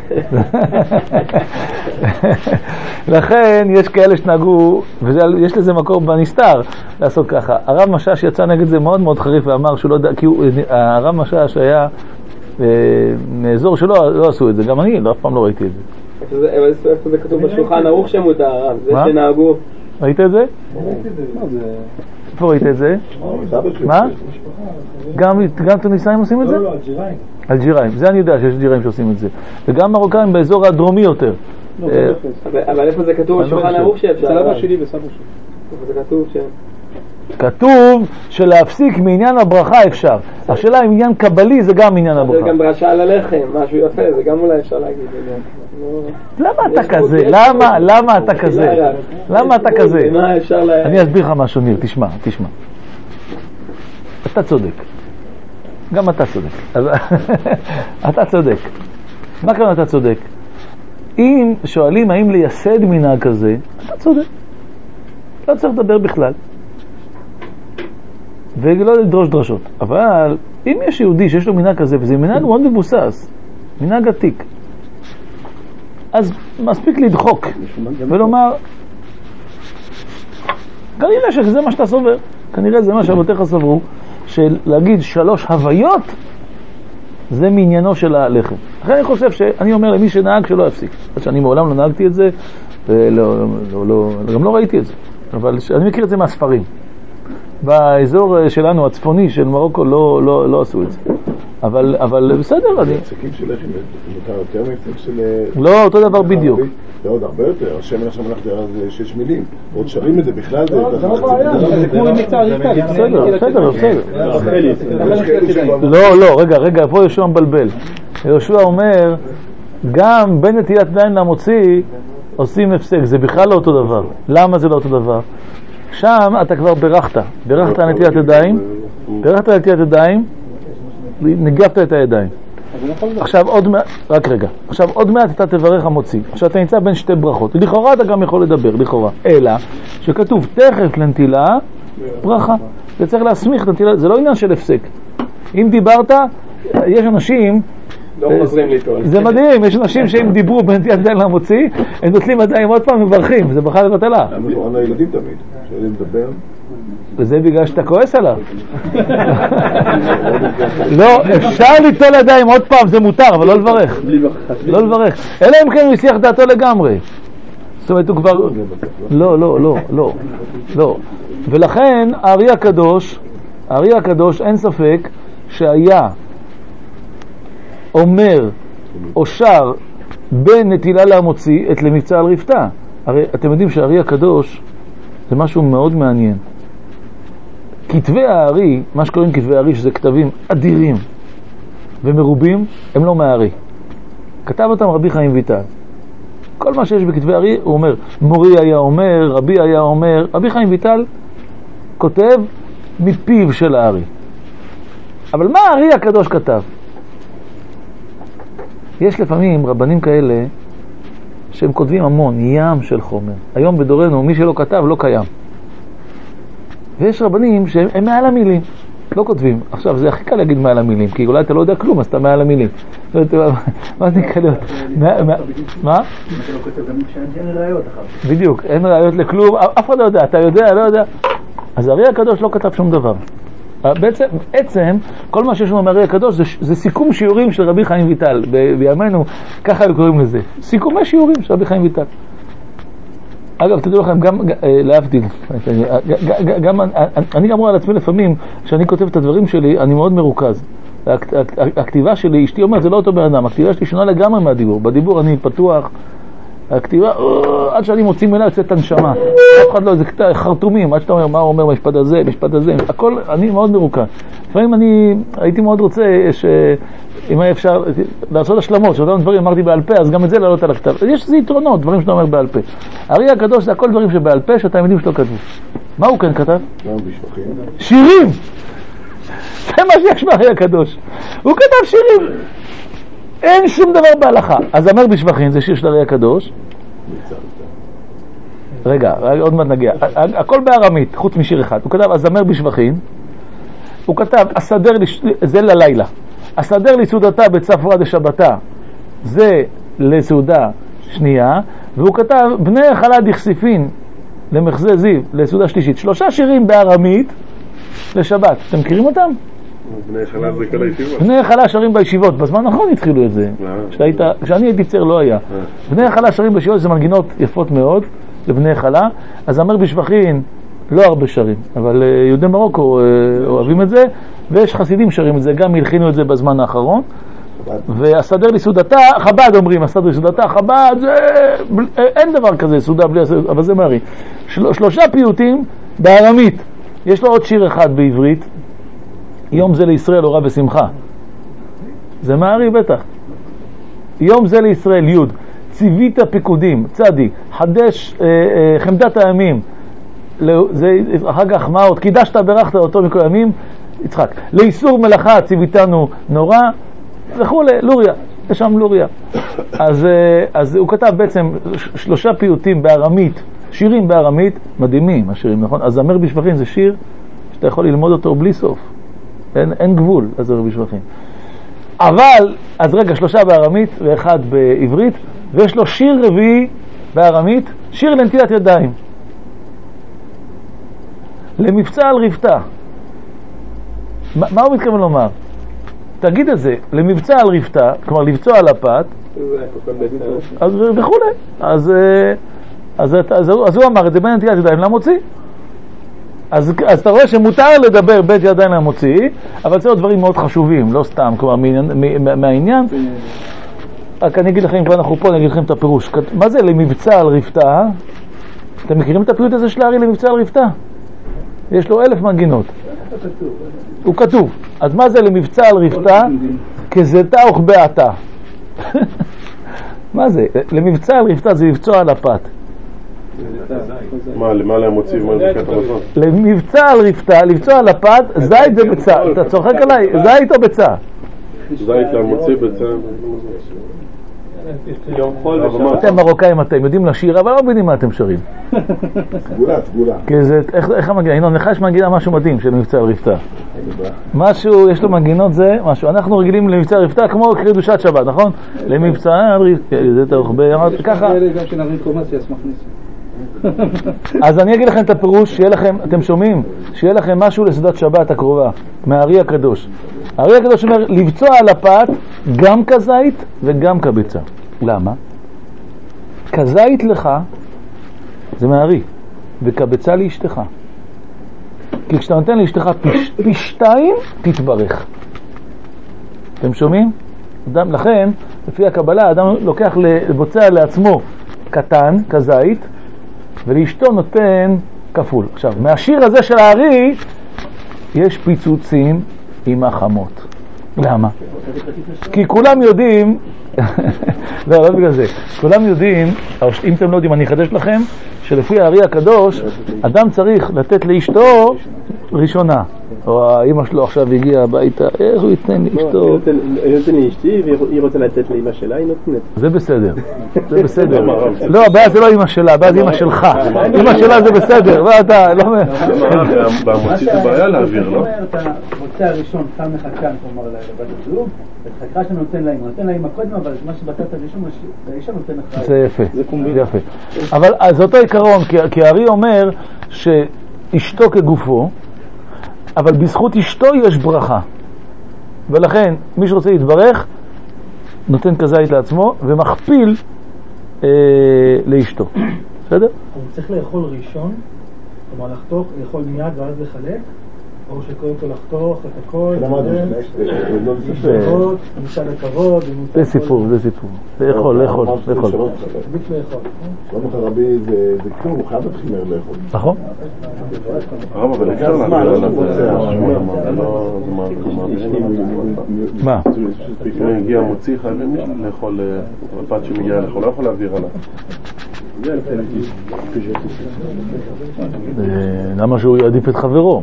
לכן יש כאלה שנהגו, ויש לזה מקור בנסתר לעשות ככה. הרב משאש יצא נגד זה מאוד מאוד חריף ואמר שהוא לא יודע, כי הרב משאש היה מאזור שלא לא עשו את זה, גם אני לא, אף פעם לא ראיתי את זה. איפה זה כתוב בשולחן ערוך שמותר, הרב? זה שנהגו... ראית את זה? איפה ראית את זה? מה? גם תוניסאים עושים את זה? לא, לא, אלג'יראים. אלג'יראים, זה אני יודע שיש אלג'יראים שעושים את זה. וגם מרוקאים באזור הדרומי יותר. אבל איפה זה כתוב בשולחן ערוך שאפשר? סבא שלי וסבא שלי. איפה זה כתוב ש... כתוב שלהפסיק מעניין הברכה אפשר. השאלה אם עניין קבלי זה גם עניין הברכה. זה גם דרשה על הלחם, משהו יפה, זה גם אולי אפשר להגיד. למה אתה כזה? למה? למה אתה כזה? למה אתה כזה? אני אסביר לך משהו, ניר, תשמע, תשמע. אתה צודק. גם אתה צודק. אתה צודק. מה כאן אתה צודק? אם שואלים האם לייסד מנהג כזה, אתה צודק. לא צריך לדבר בכלל. ולא לדרוש דרשות. אבל אם יש יהודי שיש לו מנהג כזה, וזה מנהג מאוד מבוסס, מנהג עתיק, אז מספיק לדחוק ולומר, כנראה שזה מה שאתה סובר, כנראה זה מה שאבותיך סברו, של להגיד שלוש הוויות, זה מעניינו של הלחם. אחרי אני חושב שאני אומר למי שנהג שלא יפסיק. עד שאני מעולם לא נהגתי את זה, ולא, לא, לא, גם לא ראיתי את זה. אבל אני מכיר את זה מהספרים. באזור שלנו, הצפוני של מרוקו, לא, לא, לא עשו את זה. אבל, אבל בסדר, אני... הפסקים שלכם, מותר יותר מפסק של... לא, אותו דבר בדיוק. זה עוד הרבה יותר, השם עכשיו הלכת על שש מילים. עוד שרים את זה בכלל, זה... זה לא בעיה. זה כמו מבצע רבקה. בסדר, בסדר, בסדר. לא, לא, רגע, רגע, פה יהושע מבלבל. יהושע אומר, גם בין נטילת ידיים למוציא עושים הפסק, זה בכלל לא אותו דבר. למה זה לא אותו דבר? שם אתה כבר ברכת, ברכת על נטילת ידיים, ברכת על נטילת ידיים, נגבת את הידיים. עכשיו עוד מעט, רק רגע, עכשיו עוד מעט אתה תברך המוציא. עכשיו אתה נמצא בין שתי ברכות. לכאורה אתה גם יכול לדבר, לכאורה. אלא שכתוב תכף לנטילה, ברכה. זה צריך להסמיך את הנטילה, זה לא עניין של הפסק. אם דיברת, יש אנשים, לא חוזרים לטעון. זה מדהים, יש אנשים שהם דיברו בנטילת ידיים למוציא, הם נוטלים ידיים עוד פעם מברכים, זה ברכה לבטלה. אנחנו על הילדים תמיד, כשאני מדבר. וזה בגלל שאתה כועס עליו. לא, אפשר ליטול ידיים עוד פעם, זה מותר, אבל לא לברך. לא לברך. אלא אם כן הוא יסיח דעתו לגמרי. זאת אומרת, הוא כבר... לא, לא, לא, לא. לא. ולכן, הארי הקדוש, הארי הקדוש, אין ספק שהיה אומר או שר בין נטילה למוציא את למבצע על רפתה. הרי אתם יודעים שהארי הקדוש זה משהו מאוד מעניין. כתבי הארי, מה שקוראים כתבי הארי, שזה כתבים אדירים ומרובים, הם לא מהארי. כתב אותם רבי חיים ויטל. כל מה שיש בכתבי הארי, הוא אומר, מורי היה אומר, רבי היה אומר, רבי חיים ויטל כותב מפיו של הארי. אבל מה הארי הקדוש כתב? יש לפעמים רבנים כאלה שהם כותבים המון, ים של חומר. היום בדורנו, מי שלא כתב לא קיים. ויש רבנים שהם מעל המילים, לא כותבים. עכשיו, זה הכי קל להגיד מעל המילים, כי אולי אתה לא יודע כלום, אז אתה מעל המילים. מה זה נקרא להיות? מה? אין ראיות אחר. בדיוק, אין ראיות לכלום, אף אחד לא יודע, אתה יודע, לא יודע. אז הארי הקדוש לא כתב שום דבר. בעצם, בעצם, כל מה שיש לנו מהארי הקדוש זה, זה סיכום שיעורים של רבי חיים ויטל. בימינו, ככה הם קוראים לזה. סיכומי שיעורים של רבי חיים ויטל. אגב, תדעו לכם, גם להבדיל, גם אני אמרו על עצמי לפעמים, כשאני כותב את הדברים שלי, אני מאוד מרוכז. הכתיבה שלי, אשתי אומרת, זה לא אותו בן אדם, הכתיבה שלי שונה לגמרי מהדיבור. בדיבור אני פתוח, הכתיבה, עד שאני מוציא מילה, יוצאת הנשמה. אף אחד לא, זה חרטומים, עד שאתה אומר, מה הוא אומר, משפט הזה, משפט הזה, הכל, אני מאוד מרוכז. לפעמים אני הייתי מאוד רוצה שאם היה אפשר לעשות השלמות, שאותם דברים אמרתי בעל פה, אז גם את זה לעלות על הכתב. יש איזה יתרונות, דברים שאתה אומר בעל פה. הארי הקדוש זה הכל דברים שבעל פה, שאתה יודעים שלא כתבו. מה הוא כן כתב? שירים! זה מה שיש בארי הקדוש. הוא כתב שירים! אין שום דבר בהלכה. אז אמר בשבחין, זה שיר של הארי הקדוש. רגע, עוד מעט נגיע. הכל בארמית, חוץ משיר אחד. הוא כתב, אז אמר בשבחין. הוא כתב, אסדר לי, זה ללילה. אסדר לי סעודתה בצפרא דשבתה. זה לסעודה שנייה. והוא כתב, בני החלה דכסיפין למחזה זיו, לסעודה שלישית. שלושה שירים בארמית לשבת. אתם מכירים אותם? בני חלה זה כל הישיבות. בני חלה שרים בישיבות, בזמן נכון התחילו את זה. כשאני הייתי צעיר לא היה. בני חלה שרים בישיבות זה מנגינות יפות מאוד לבני חלה. אז אמר בשבחין לא הרבה שרים, אבל יהודי מרוקו אוהבים את זה, ויש חסידים שרים את זה, גם הלחינו את זה בזמן האחרון. והסדר לי סעודתה, חב"ד אומרים, הסדר לי סעודתה, חב"ד, זה... אין דבר כזה, סעודה בלי הסעודה, אבל זה מארי. של... שלושה פיוטים בארמית. יש לו עוד שיר אחד בעברית, יום זה לישראל אורה ושמחה. זה מארי בטח. יום זה לישראל, יוד. ציווית פיקודים, צדי, חדש אה, אה, חמדת הימים. זה אחר כך מה עוד? קידשת ברכת אותו מכל הימים, יצחק. לאיסור מלאכה ציוויתנו נורא, וכו', לוריה, יש שם לוריה. אז, אז הוא כתב בעצם שלושה פיוטים בארמית, שירים בארמית, מדהימים השירים, נכון? אז זמר בשבחין זה שיר שאתה יכול ללמוד אותו בלי סוף. אין, אין גבול לזמר בשבחין. אבל, אז רגע, שלושה בארמית ואחד בעברית, ויש לו שיר רביעי בארמית, שיר לנטילת ידיים. למבצע על רפתה. מה, מה הוא מתכוון לומר? תגיד את זה, למבצע על רפתה, כלומר לבצוע על הפת, אז וכו'. אז, אז, אז, אז הוא אמר את זה בין נטילת ידיים למוציא. אז, אז אתה רואה שמותר לדבר בית ידיים למוציא, אבל זה עוד דברים מאוד חשובים, לא סתם, כלומר, מהעניין, מהעניין. רק אני אגיד לכם, כבר אנחנו פה, אני אגיד לכם את הפירוש. מה זה למבצע על רפתה? אתם מכירים את הפירוט הזה של הארי למבצע על רפתה? יש לו אלף מנגינות. הוא כתוב. אז מה זה למבצע על רפתה? כזתה וכבעתה. מה זה? למבצע על רפתה זה לבצוע על הפת. מה, למעלה הם מוצאים מה זה קטע מזון? למבצע על רפתה, לבצוע על הפת, זית זה ביצה. אתה צוחק עליי? זית או ביצה? זית למוציא ביצה. אתם מרוקאים, אתם יודעים לשיר, אבל לא מבינים מה אתם שרים. סגולה, סגולה. איך המנגינה? הנה, לך יש מנגינה משהו מדהים של מבצע על רפתה. משהו, יש לו מנגינות זה, משהו. אנחנו רגילים למבצע על רפתה כמו קדושת שבת, נכון? למבצע על רפתה, זה תוך בירד, ככה. אז אני אגיד לכם את הפירוש, שיהיה לכם, אתם שומעים? שיהיה לכם משהו לסעודת שבת הקרובה, מהארי הקדוש. הארי הקדוש אומר, לבצוע על הפת גם כזית וגם כביצה. למה? כזית לך, זה מהארי, וכביצה לאשתך. כי כשאתה נותן לאשתך פי, פי שתיים, תתברך. אתם שומעים? אדם, לכן, לפי הקבלה, אדם לוקח לבוצע לעצמו קטן, כזית, ולאשתו נותן כפול. עכשיו, מהשיר הזה של הארי, יש פיצוצים עם החמות. למה? כי כולם יודעים, לא, לא בגלל זה, כולם יודעים, אם אתם לא יודעים, אני אחדש לכם, שלפי הארי הקדוש, אדם צריך לתת לאשתו ראשונה. או האמא שלו עכשיו הגיעה הביתה, איך הוא ייתן לאשתו? היא נותן לאשתי והיא רוצה לתת לאמא שלה, היא נותנת. זה בסדר, זה בסדר. לא, הבעיה זה לא אמא שלה, הבעיה זה אמא שלך. אמא שלה זה בסדר, ואתה, לא... במוציא זה בעיה להעביר, לא? אתה מוצא הראשון, שם לך כאן, כלומר, לבת הזוג, וחקרה שאתה נותן לאמא, נותן לאמא קודם, אבל מה שבטאת הראשון, האישה נותן לך... זה יפה, זה יפה. אבל זה אותו עיקרון, כי הארי אומר שאשתו כגופו, אבל בזכות אשתו יש ברכה. ולכן, מי שרוצה להתברך, נותן כזית לעצמו, ומכפיל אה, לאשתו. בסדר? הוא צריך לאכול ראשון, כלומר לחתוך, לאכול מיד ואז לחלק, או שקודם כל לחתוך את הכל, לשתות, נמצא לכבוד, זה סיפור, זה סיפור. לאכול, לאכול, לאכול. לא מוכר רבי זה כלום, הוא חייב להתחיל לאכול. נכון? הרב, אבל אפשר להעביר עליו מה? לפני הגיע מוציא, חייבים לאכול, הפת שמגיע לאכול, לא יכול להעביר עליו. למה שהוא יעדיף את חברו?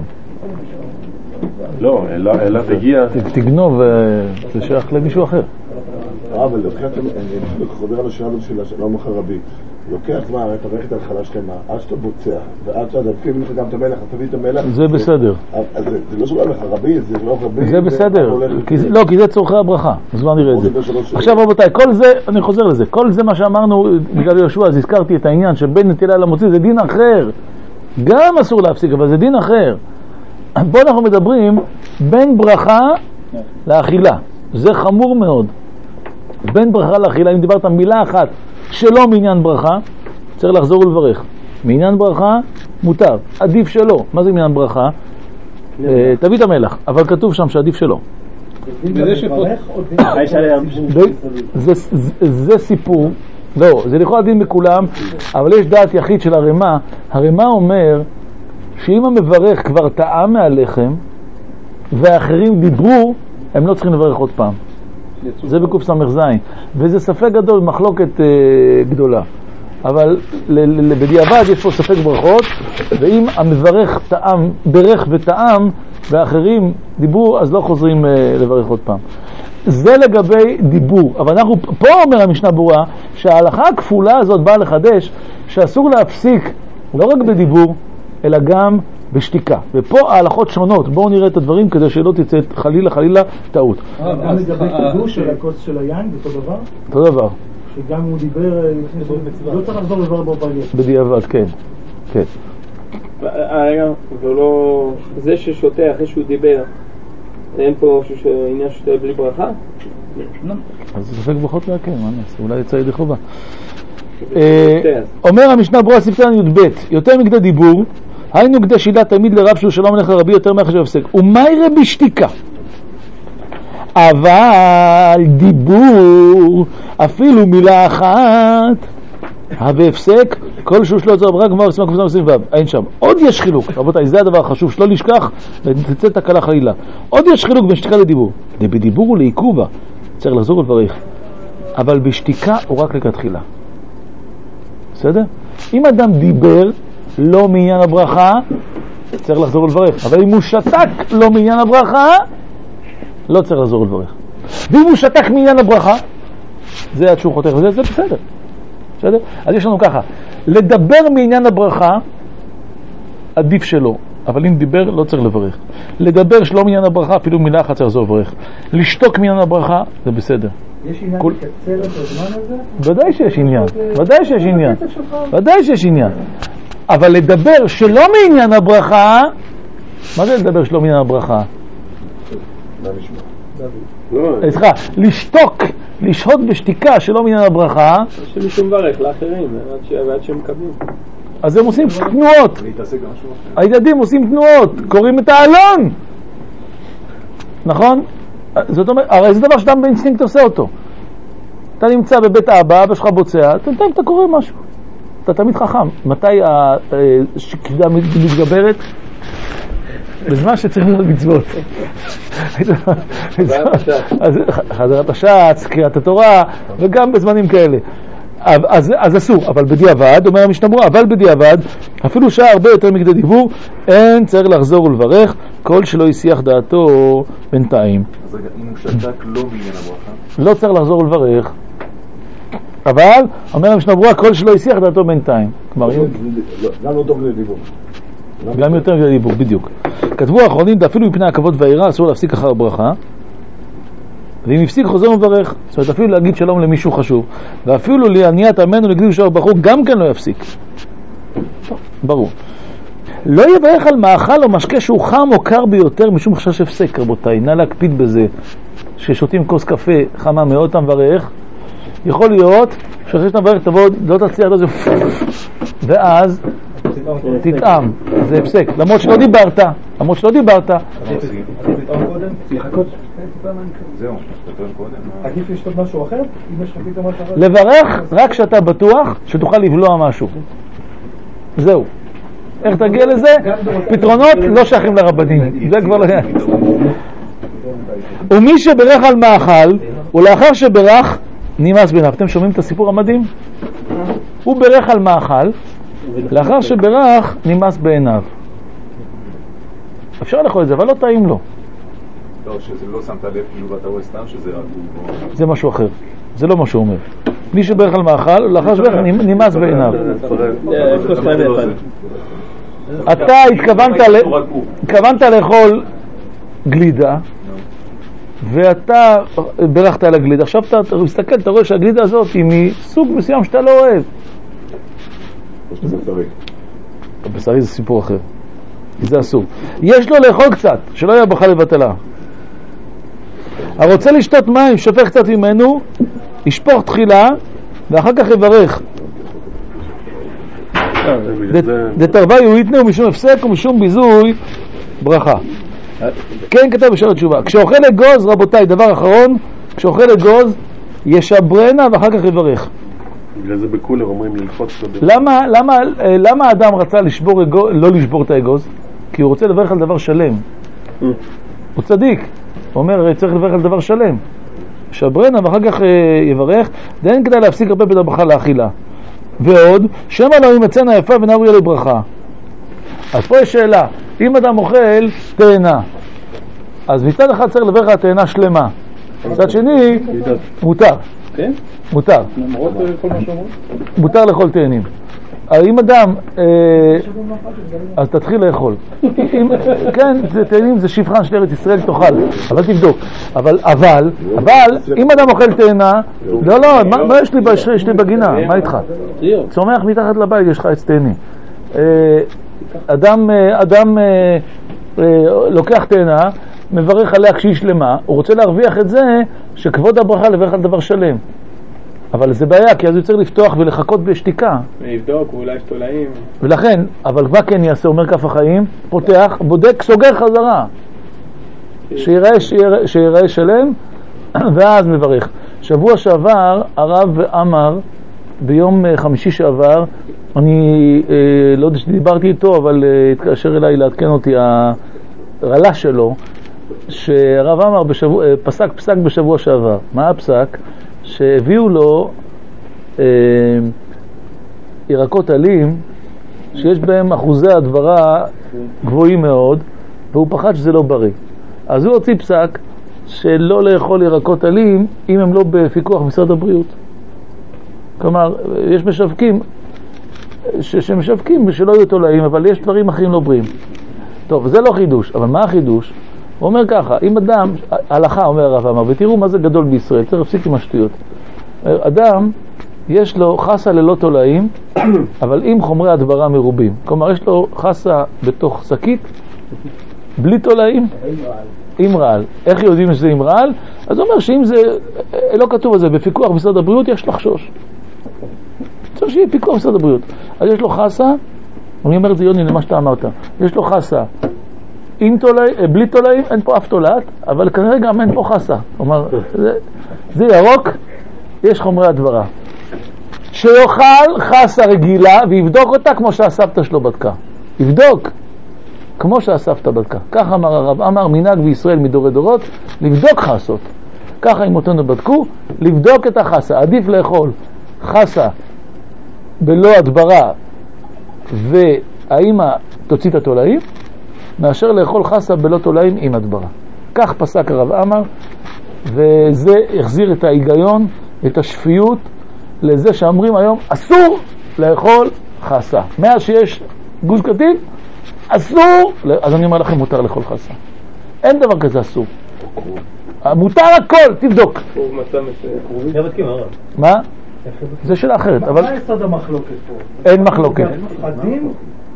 לא, אלא תגיע... תגנוב, זה שייך למישהו אחר. אבל לוקח, אני חוזר על השאלה של שלום אחר רבי. לוקח זמן, אתה רכת על חלה שלמה, עד שאתה בוצע, ועד שאתה דפקים לך גם את המלח, אתה תביא את המלח. זה בסדר. אז זה לא שולם לך רבי, זה לא רבי. זה בסדר. לא, כי זה צורכי הברכה. אז בוא נראה את זה. עכשיו רבותיי, כל זה, אני חוזר לזה, כל זה מה שאמרנו בגלל יהושע, אז הזכרתי את העניין שבין נטילה למוציא, זה דין אחר. גם אסור להפסיק, אבל זה דין אחר. פה אנחנו מדברים בין ברכה לאכילה. זה חמור מאוד. בין ברכה לאכילה, אם דיברת מילה אחת שלא מעניין ברכה, צריך לחזור ולברך. מעניין ברכה, מותר. עדיף שלא. מה זה מעניין ברכה? תביא את המלח, אבל כתוב שם שעדיף שלא. זה סיפור, לא, זה לכל הדין בכולם, אבל יש דעת יחיד של הרמה. הרמה אומר שאם המברך כבר טעם מהלחם והאחרים דיברו, הם לא צריכים לברך עוד פעם. זה בקוף סמך זין, וזה ספק גדול, מחלוקת אה, גדולה. אבל בדיעבד יש פה ספק ברכות, ואם המברך טעם, ברך וטעם, ואחרים דיברו, אז לא חוזרים אה, לברך עוד פעם. זה לגבי דיבור. אבל אנחנו, פה אומר המשנה ברורה, שההלכה הכפולה הזאת באה לחדש, שאסור להפסיק לא רק בדיבור, אלא גם בשתיקה. ופה ההלכות שונות. בואו נראה את הדברים כדי שלא תצא חלילה חלילה טעות. גם לגבי קידוש של הכוס של היין, אותו דבר? אותו דבר. שגם הוא דיבר, לא צריך לחזור לדבר בו פעמים. בדיעבד, כן. כן. רגע, ולא... זה ששותה אחרי שהוא דיבר, אין פה עניין ששותה בלי ברכה? לא. אז זה ספק ברכות להקל, מה נעשה? אולי יצא ידי חובה. אומר המשנה ברורה ספתן י"ב, יותר מכדי דיבור, היינו כדי שילה תמיד לרב שהוא שלום הולך לרבי יותר מאחר שהפסק. ומה יראה בשתיקה? אבל דיבור, אפילו מילה אחת, והפסק, כל שהוא שלא יוצא ברק, גמר וסימן קבוצה מסביב ו', אין שם. עוד יש חילוק, רבותיי, זה הדבר החשוב, שלא לשכח, ותצא תקלה חלילה. עוד יש חילוק בין שתיקה לדיבור. בדיבור הוא לעיכובה, צריך לחזור ולברך. אבל בשתיקה הוא רק לכתחילה. בסדר? אם אדם דיבר, לא מעניין הברכה, צריך לחזור ולברך. אבל אם הוא שתק לא מעניין הברכה, לא צריך לחזור ולברך. ואם הוא שתק מעניין הברכה, זה עד שהוא חותך וזה, זה בסדר. בסדר? אז יש לנו ככה, לדבר מעניין הברכה, עדיף שלא, אבל אם דיבר לא צריך לברך. לדבר שלא מעניין הברכה, אפילו מילה אחת צריך לחזור ולברך. לשתוק מעניין הברכה, זה בסדר. יש עניין כל... לקצר את הזמן הזה? ודאי שיש עניין, ודאי שיש עניין, ודאי שיש עניין. אבל לדבר שלא מעניין הברכה, מה זה לדבר שלא מעניין הברכה? סליחה, לשתוק, לשהות בשתיקה שלא מעניין הברכה, שמישהו מברך לאחרים, ועד שהם מקבלים. אז הם עושים תנועות, הילדים עושים תנועות, קוראים את העלון, נכון? זאת אומרת, הרי זה דבר שאתה באינסטינקט עושה אותו. אתה נמצא בבית האבא, אבא שלך בוצע, אתה, אתה קורא משהו, אתה תמיד חכם. מתי השקידה מתגברת? בזמן שצריך ללמוד מצוות. חזרת הש"ץ, קריאת התורה, וגם בזמנים כאלה. אז, אז אסור, אבל בדיעבד, אומר המשנה ברורה, אבל בדיעבד, אפילו שעה הרבה יותר מכדי דיבור, אין צריך לחזור ולברך, כל שלא יסיח דעתו בינתיים. אז רגע, אם הוא שתק לא בעניין הברכה? לא צריך לחזור ולברך, אבל, אומר המשנה ברורה, כל שלא יסיח דעתו בינתיים. כלומר, גם לא טוב לדיבור. גם יותר כדי דיבור, בדיוק. כתבו האחרונים, אפילו מפני הכבוד והיראה, אסור להפסיק אחר הברכה, ואם הפסיק חוזר ומברך, זאת אומרת אפילו להגיד שלום למישהו חשוב, ואפילו לעניית עמנו לגדיל ושאר בחור, גם כן לא יפסיק. ברור. לא יברך על מאכל או משקה שהוא חם או קר ביותר משום חשש הפסק, רבותיי. נא להקפיד בזה, ששותים כוס קפה חמה מאוד, אתה מברך, יכול להיות שאחרי שאתה מברך תבוא, לא תצליח, לא זה, ואז תטעם, זה הפסק, למרות שלא דיברת, למרות שלא דיברת. זהו, תטעם קודם. עדיף לשתות משהו אחר? אם יש לך פתאום משהו אחר? לברך רק כשאתה בטוח שתוכל לבלוע משהו. זהו. איך תגיע לזה? פתרונות לא שייכים לרבנים, זה כבר לא... ומי שברך על מאכל, ולאחר שברך נמאס בעיניו. אתם שומעים את הסיפור המדהים? הוא ברך על מאכל, לאחר שברך נמאס בעיניו. אפשר לאכול את זה, אבל לא טעים לו. לא, שזה לא שמת לב, כאילו ואתה רואה סתם שזה רק... זה משהו אחר, זה לא מה שהוא אומר. מי שברך על מאכל, לאחר שברך נמאס בעיניו. אתה התכוונת לאכול גלידה, ואתה ברכת על הגלידה. עכשיו אתה מסתכל, אתה רואה שהגלידה הזאת היא מסוג מסוים שאתה לא אוהב. בשרי זה סיפור אחר, זה אסור. יש לו לאכול קצת, שלא יהיה ברכה לבטלה. הרוצה לשתות מים, שופך קצת ממנו, ישפוך תחילה ואחר כך יברך. דתרווה הוא יתנה ומשום הפסק ומשום ביזוי ברכה. כן כתב בשאר התשובה, כשאוכל אגוז, רבותיי, דבר אחרון, כשאוכל אגוז ישברנה ואחר כך יברך. בגלל זה בקולר אומרים ללחוץ קודם. למה, למה, למה האדם רצה לשבור אגוז, לא לשבור את האגוז? כי הוא רוצה לברך על דבר שלם. הוא צדיק, הוא אומר צריך לברך על דבר שלם. שברנה ואחר כך יברך, ואין כדאי להפסיק הרבה בברכה לאכילה. ועוד, שמא לא ימצאנה יפה ונעבור יהיה לברכה. אז פה יש שאלה, אם אדם אוכל תאנה, אז מצד אחד צריך לברך על תאנה שלמה, מצד שני מותר. כן? מותר. למרות כל מה שאומרים? מותר לאכול תאנים. אם אדם, אז תתחיל לאכול. כן, תאנים זה שפחן של ארץ ישראל, תאכל, אבל תבדוק. אבל, אבל, אבל, אם אדם אוכל תאנה, לא, לא, מה יש לי, יש לי בגינה? מה איתך? צומח מתחת לבית, יש לך עץ תאני. אדם, אדם לוקח תאנה, מברך עליה כשהיא שלמה, הוא רוצה להרוויח את זה שכבוד הברכה לברך על דבר שלם. אבל זה בעיה, כי אז הוא צריך לפתוח ולחכות בשתיקה. לבדוק, אולי יש תולעים. ולכן, אבל מה כן יעשה? אומר כף החיים, פותח, בודק, סוגר חזרה. שיראה, שיראה, שיראה שלם, ואז מברך. שבוע שעבר, הרב אמר, ביום חמישי שעבר, אני אה, לא יודע שדיברתי איתו, אבל אה, התקשר אליי לעדכן אותי הרלה שלו, שהרב אמר בשבוע, אה, פסק פסק בשבוע שעבר. מה הפסק? שהביאו לו אה, ירקות עלים שיש בהם אחוזי הדברה גבוהים מאוד, והוא פחד שזה לא בריא. אז הוא הוציא פסק שלא לאכול ירקות עלים אם הם לא בפיקוח משרד הבריאות. כלומר, יש משווקים ש- שמשווקים שלא יהיו תולעים, אבל יש דברים אחרים לא בריאים. טוב, זה לא חידוש, אבל מה החידוש? הוא אומר ככה, אם אדם, הלכה אומר הרב אמר, ותראו מה זה גדול בישראל, צריך להפסיק עם השטויות. אדם, יש לו חסה ללא תולעים, אבל עם חומרי הדברה מרובים. כלומר, יש לו חסה בתוך שקית, בלי תולעים, עם רעל. איך יודעים שזה עם רעל? אז הוא אומר שאם זה, לא כתוב על זה, בפיקוח משרד הבריאות יש לחשוש. צריך שיהיה פיקוח משרד הבריאות. אז יש לו חסה, אני אומר את זה יוני למה שאתה אמרת, יש לו חסה עם תולעים, בלי תולעים, אין פה אף תולעת, אבל כנראה גם אין פה חסה. כלומר, זה, זה ירוק, יש חומרי הדברה. שיוכל חסה רגילה ויבדוק אותה כמו שהסבתא שלו בדקה. יבדוק כמו שהסבתא בדקה. ככה אמר הרב אמר, מנהג בישראל מדורי דורות, לבדוק חסות. ככה אם אותנו בדקו, לבדוק את החסה. עדיף לאכול חסה בלא הדברה והאמא תוציא את התולעים, מאשר לאכול חסה בלא תולעים עם הדברה. כך פסק הרב אמר, וזה החזיר את ההיגיון, את השפיות, לזה שאומרים היום, אסור לאכול חסה. מאז שיש גוש קטיף, אסור, אז אני אומר לכם, מותר לאכול חסה. אין דבר כזה אסור. מותר הכל, תבדוק. מה? זה שאלה אחרת, אבל... מה יסוד המחלוקת פה? אין מחלוקת. חדים?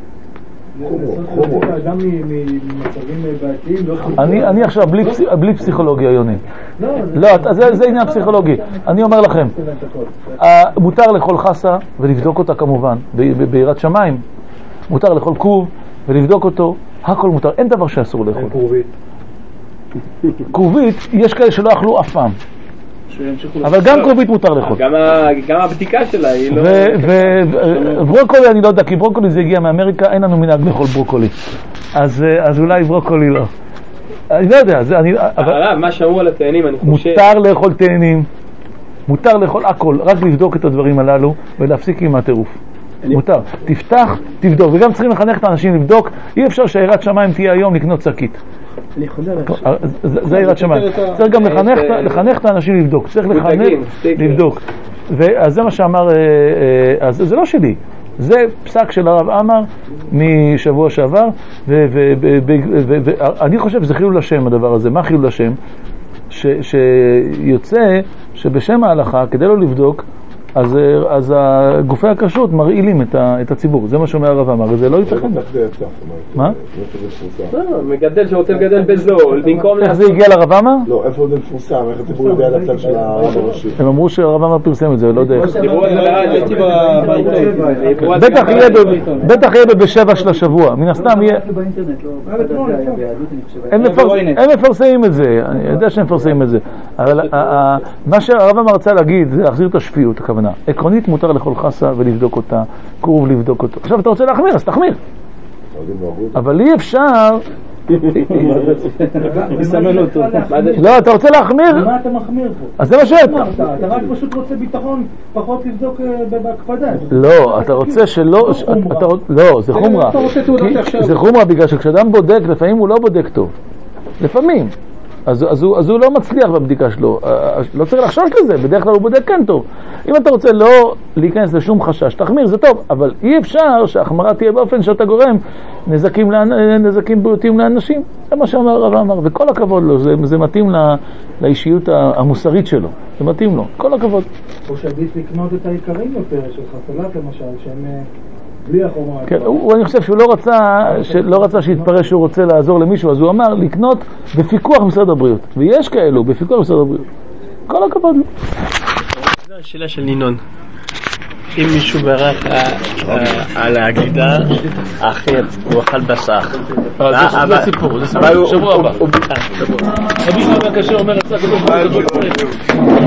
גם ממצבים בעתיים? אני עכשיו בלי פסיכולוגיה, יוני. לא, זה עניין פסיכולוגי. אני אומר לכם, מותר לאכול חסה ולבדוק אותה כמובן, ביראת שמיים. מותר לאכול קוב ולבדוק אותו, הכל מותר, אין דבר שאסור לאכול. אין קרובית. קרובית, יש כאלה שלא אכלו אף פעם. אבל גם קרובית מותר לאכול. גם הבדיקה שלה היא לא... וברוקולי אני לא יודע, כי ברוקולי זה הגיע מאמריקה, אין לנו מנהג לאכול ברוקולי. אז אולי ברוקולי לא. אני לא יודע. הרב, מה שאמרו על התאנים, אני חושב... מותר לאכול תאנים, מותר לאכול הכל, רק לבדוק את הדברים הללו ולהפסיק עם הטירוף. מותר, תפתח, תבדוק, וגם צריכים לחנך את האנשים לבדוק. אי אפשר שהיראת שמיים תהיה היום לקנות שקית. זה יראת שמיים. צריך גם לחנך את האנשים לבדוק, צריך לחנך לבדוק. אז זה מה שאמר, אז זה לא שלי, זה פסק של הרב אמר משבוע שעבר, ואני חושב שזה חילול השם הדבר הזה. מה חילול השם? שיוצא שבשם ההלכה, כדי לא לבדוק, אז, אז גופי הכשרות מרעילים את, ה, את הציבור. זה מה שאומר הרב אמר, זה לא ייתכן. מה? מגדל שרוצה לגדל בזול, במקום... איך זה הגיע לרב אמר? לא, איפה זה מפורסם? איך הציבור יודע על הצד של הרב הראשי? הם אמרו שהרב אמר פרסם את זה, לא יודע איך. בטח יהיה בשבע של השבוע, מן הסתם יהיה... הם מפרסמים את זה, אני יודע שהם מפרסמים את זה. אבל מה שהרב אמר רצה להגיד זה להחזיר את השפיות, הכוונה. עקרונית מותר לאכול חסה ולבדוק אותה, קרוב לבדוק אותו. עכשיו אתה רוצה להחמיר, אז תחמיר. אבל אי אפשר... לא, אתה רוצה להחמיר? מה אתה מחמיר פה? אז זה מה שאתה. אתה רק פשוט רוצה ביטחון, פחות לבדוק בהקפדה. לא, אתה רוצה שלא... לא, זה חומרה. זה חומרה בגלל שכשאדם בודק, לפעמים הוא לא בודק טוב. לפעמים. אז, אז, הוא, אז הוא לא מצליח בבדיקה שלו, לא צריך לחשוש לזה, בדרך כלל הוא בודק כן טוב. אם אתה רוצה לא להיכנס לשום חשש, תחמיר, זה טוב, אבל אי אפשר שההחמרה תהיה באופן שאתה גורם נזקים, נזקים בריאותיים לאנשים. זה מה שאמר הרב אמר, וכל הכבוד לו, זה, זה מתאים לה, לאישיות המוסרית שלו, זה מתאים לו, כל הכבוד. או שעדיף לקנות את העיקרים יותר של חסלת למשל, שהם... בלי החומרה. כן, הוא, אני חושב שהוא לא רצה, לא רצה שיתפרש שהוא רוצה לעזור למישהו, אז הוא אמר לקנות בפיקוח משרד הבריאות. ויש כאלו, בפיקוח משרד הבריאות. כל הכבוד לו. השאלה של נינון, אם מישהו ברך על הגלידה, אחר, הוא אכל בשר. זה סיפור, זה סיפור, שבוע הבא. רבי שמעון בן קשה אומר,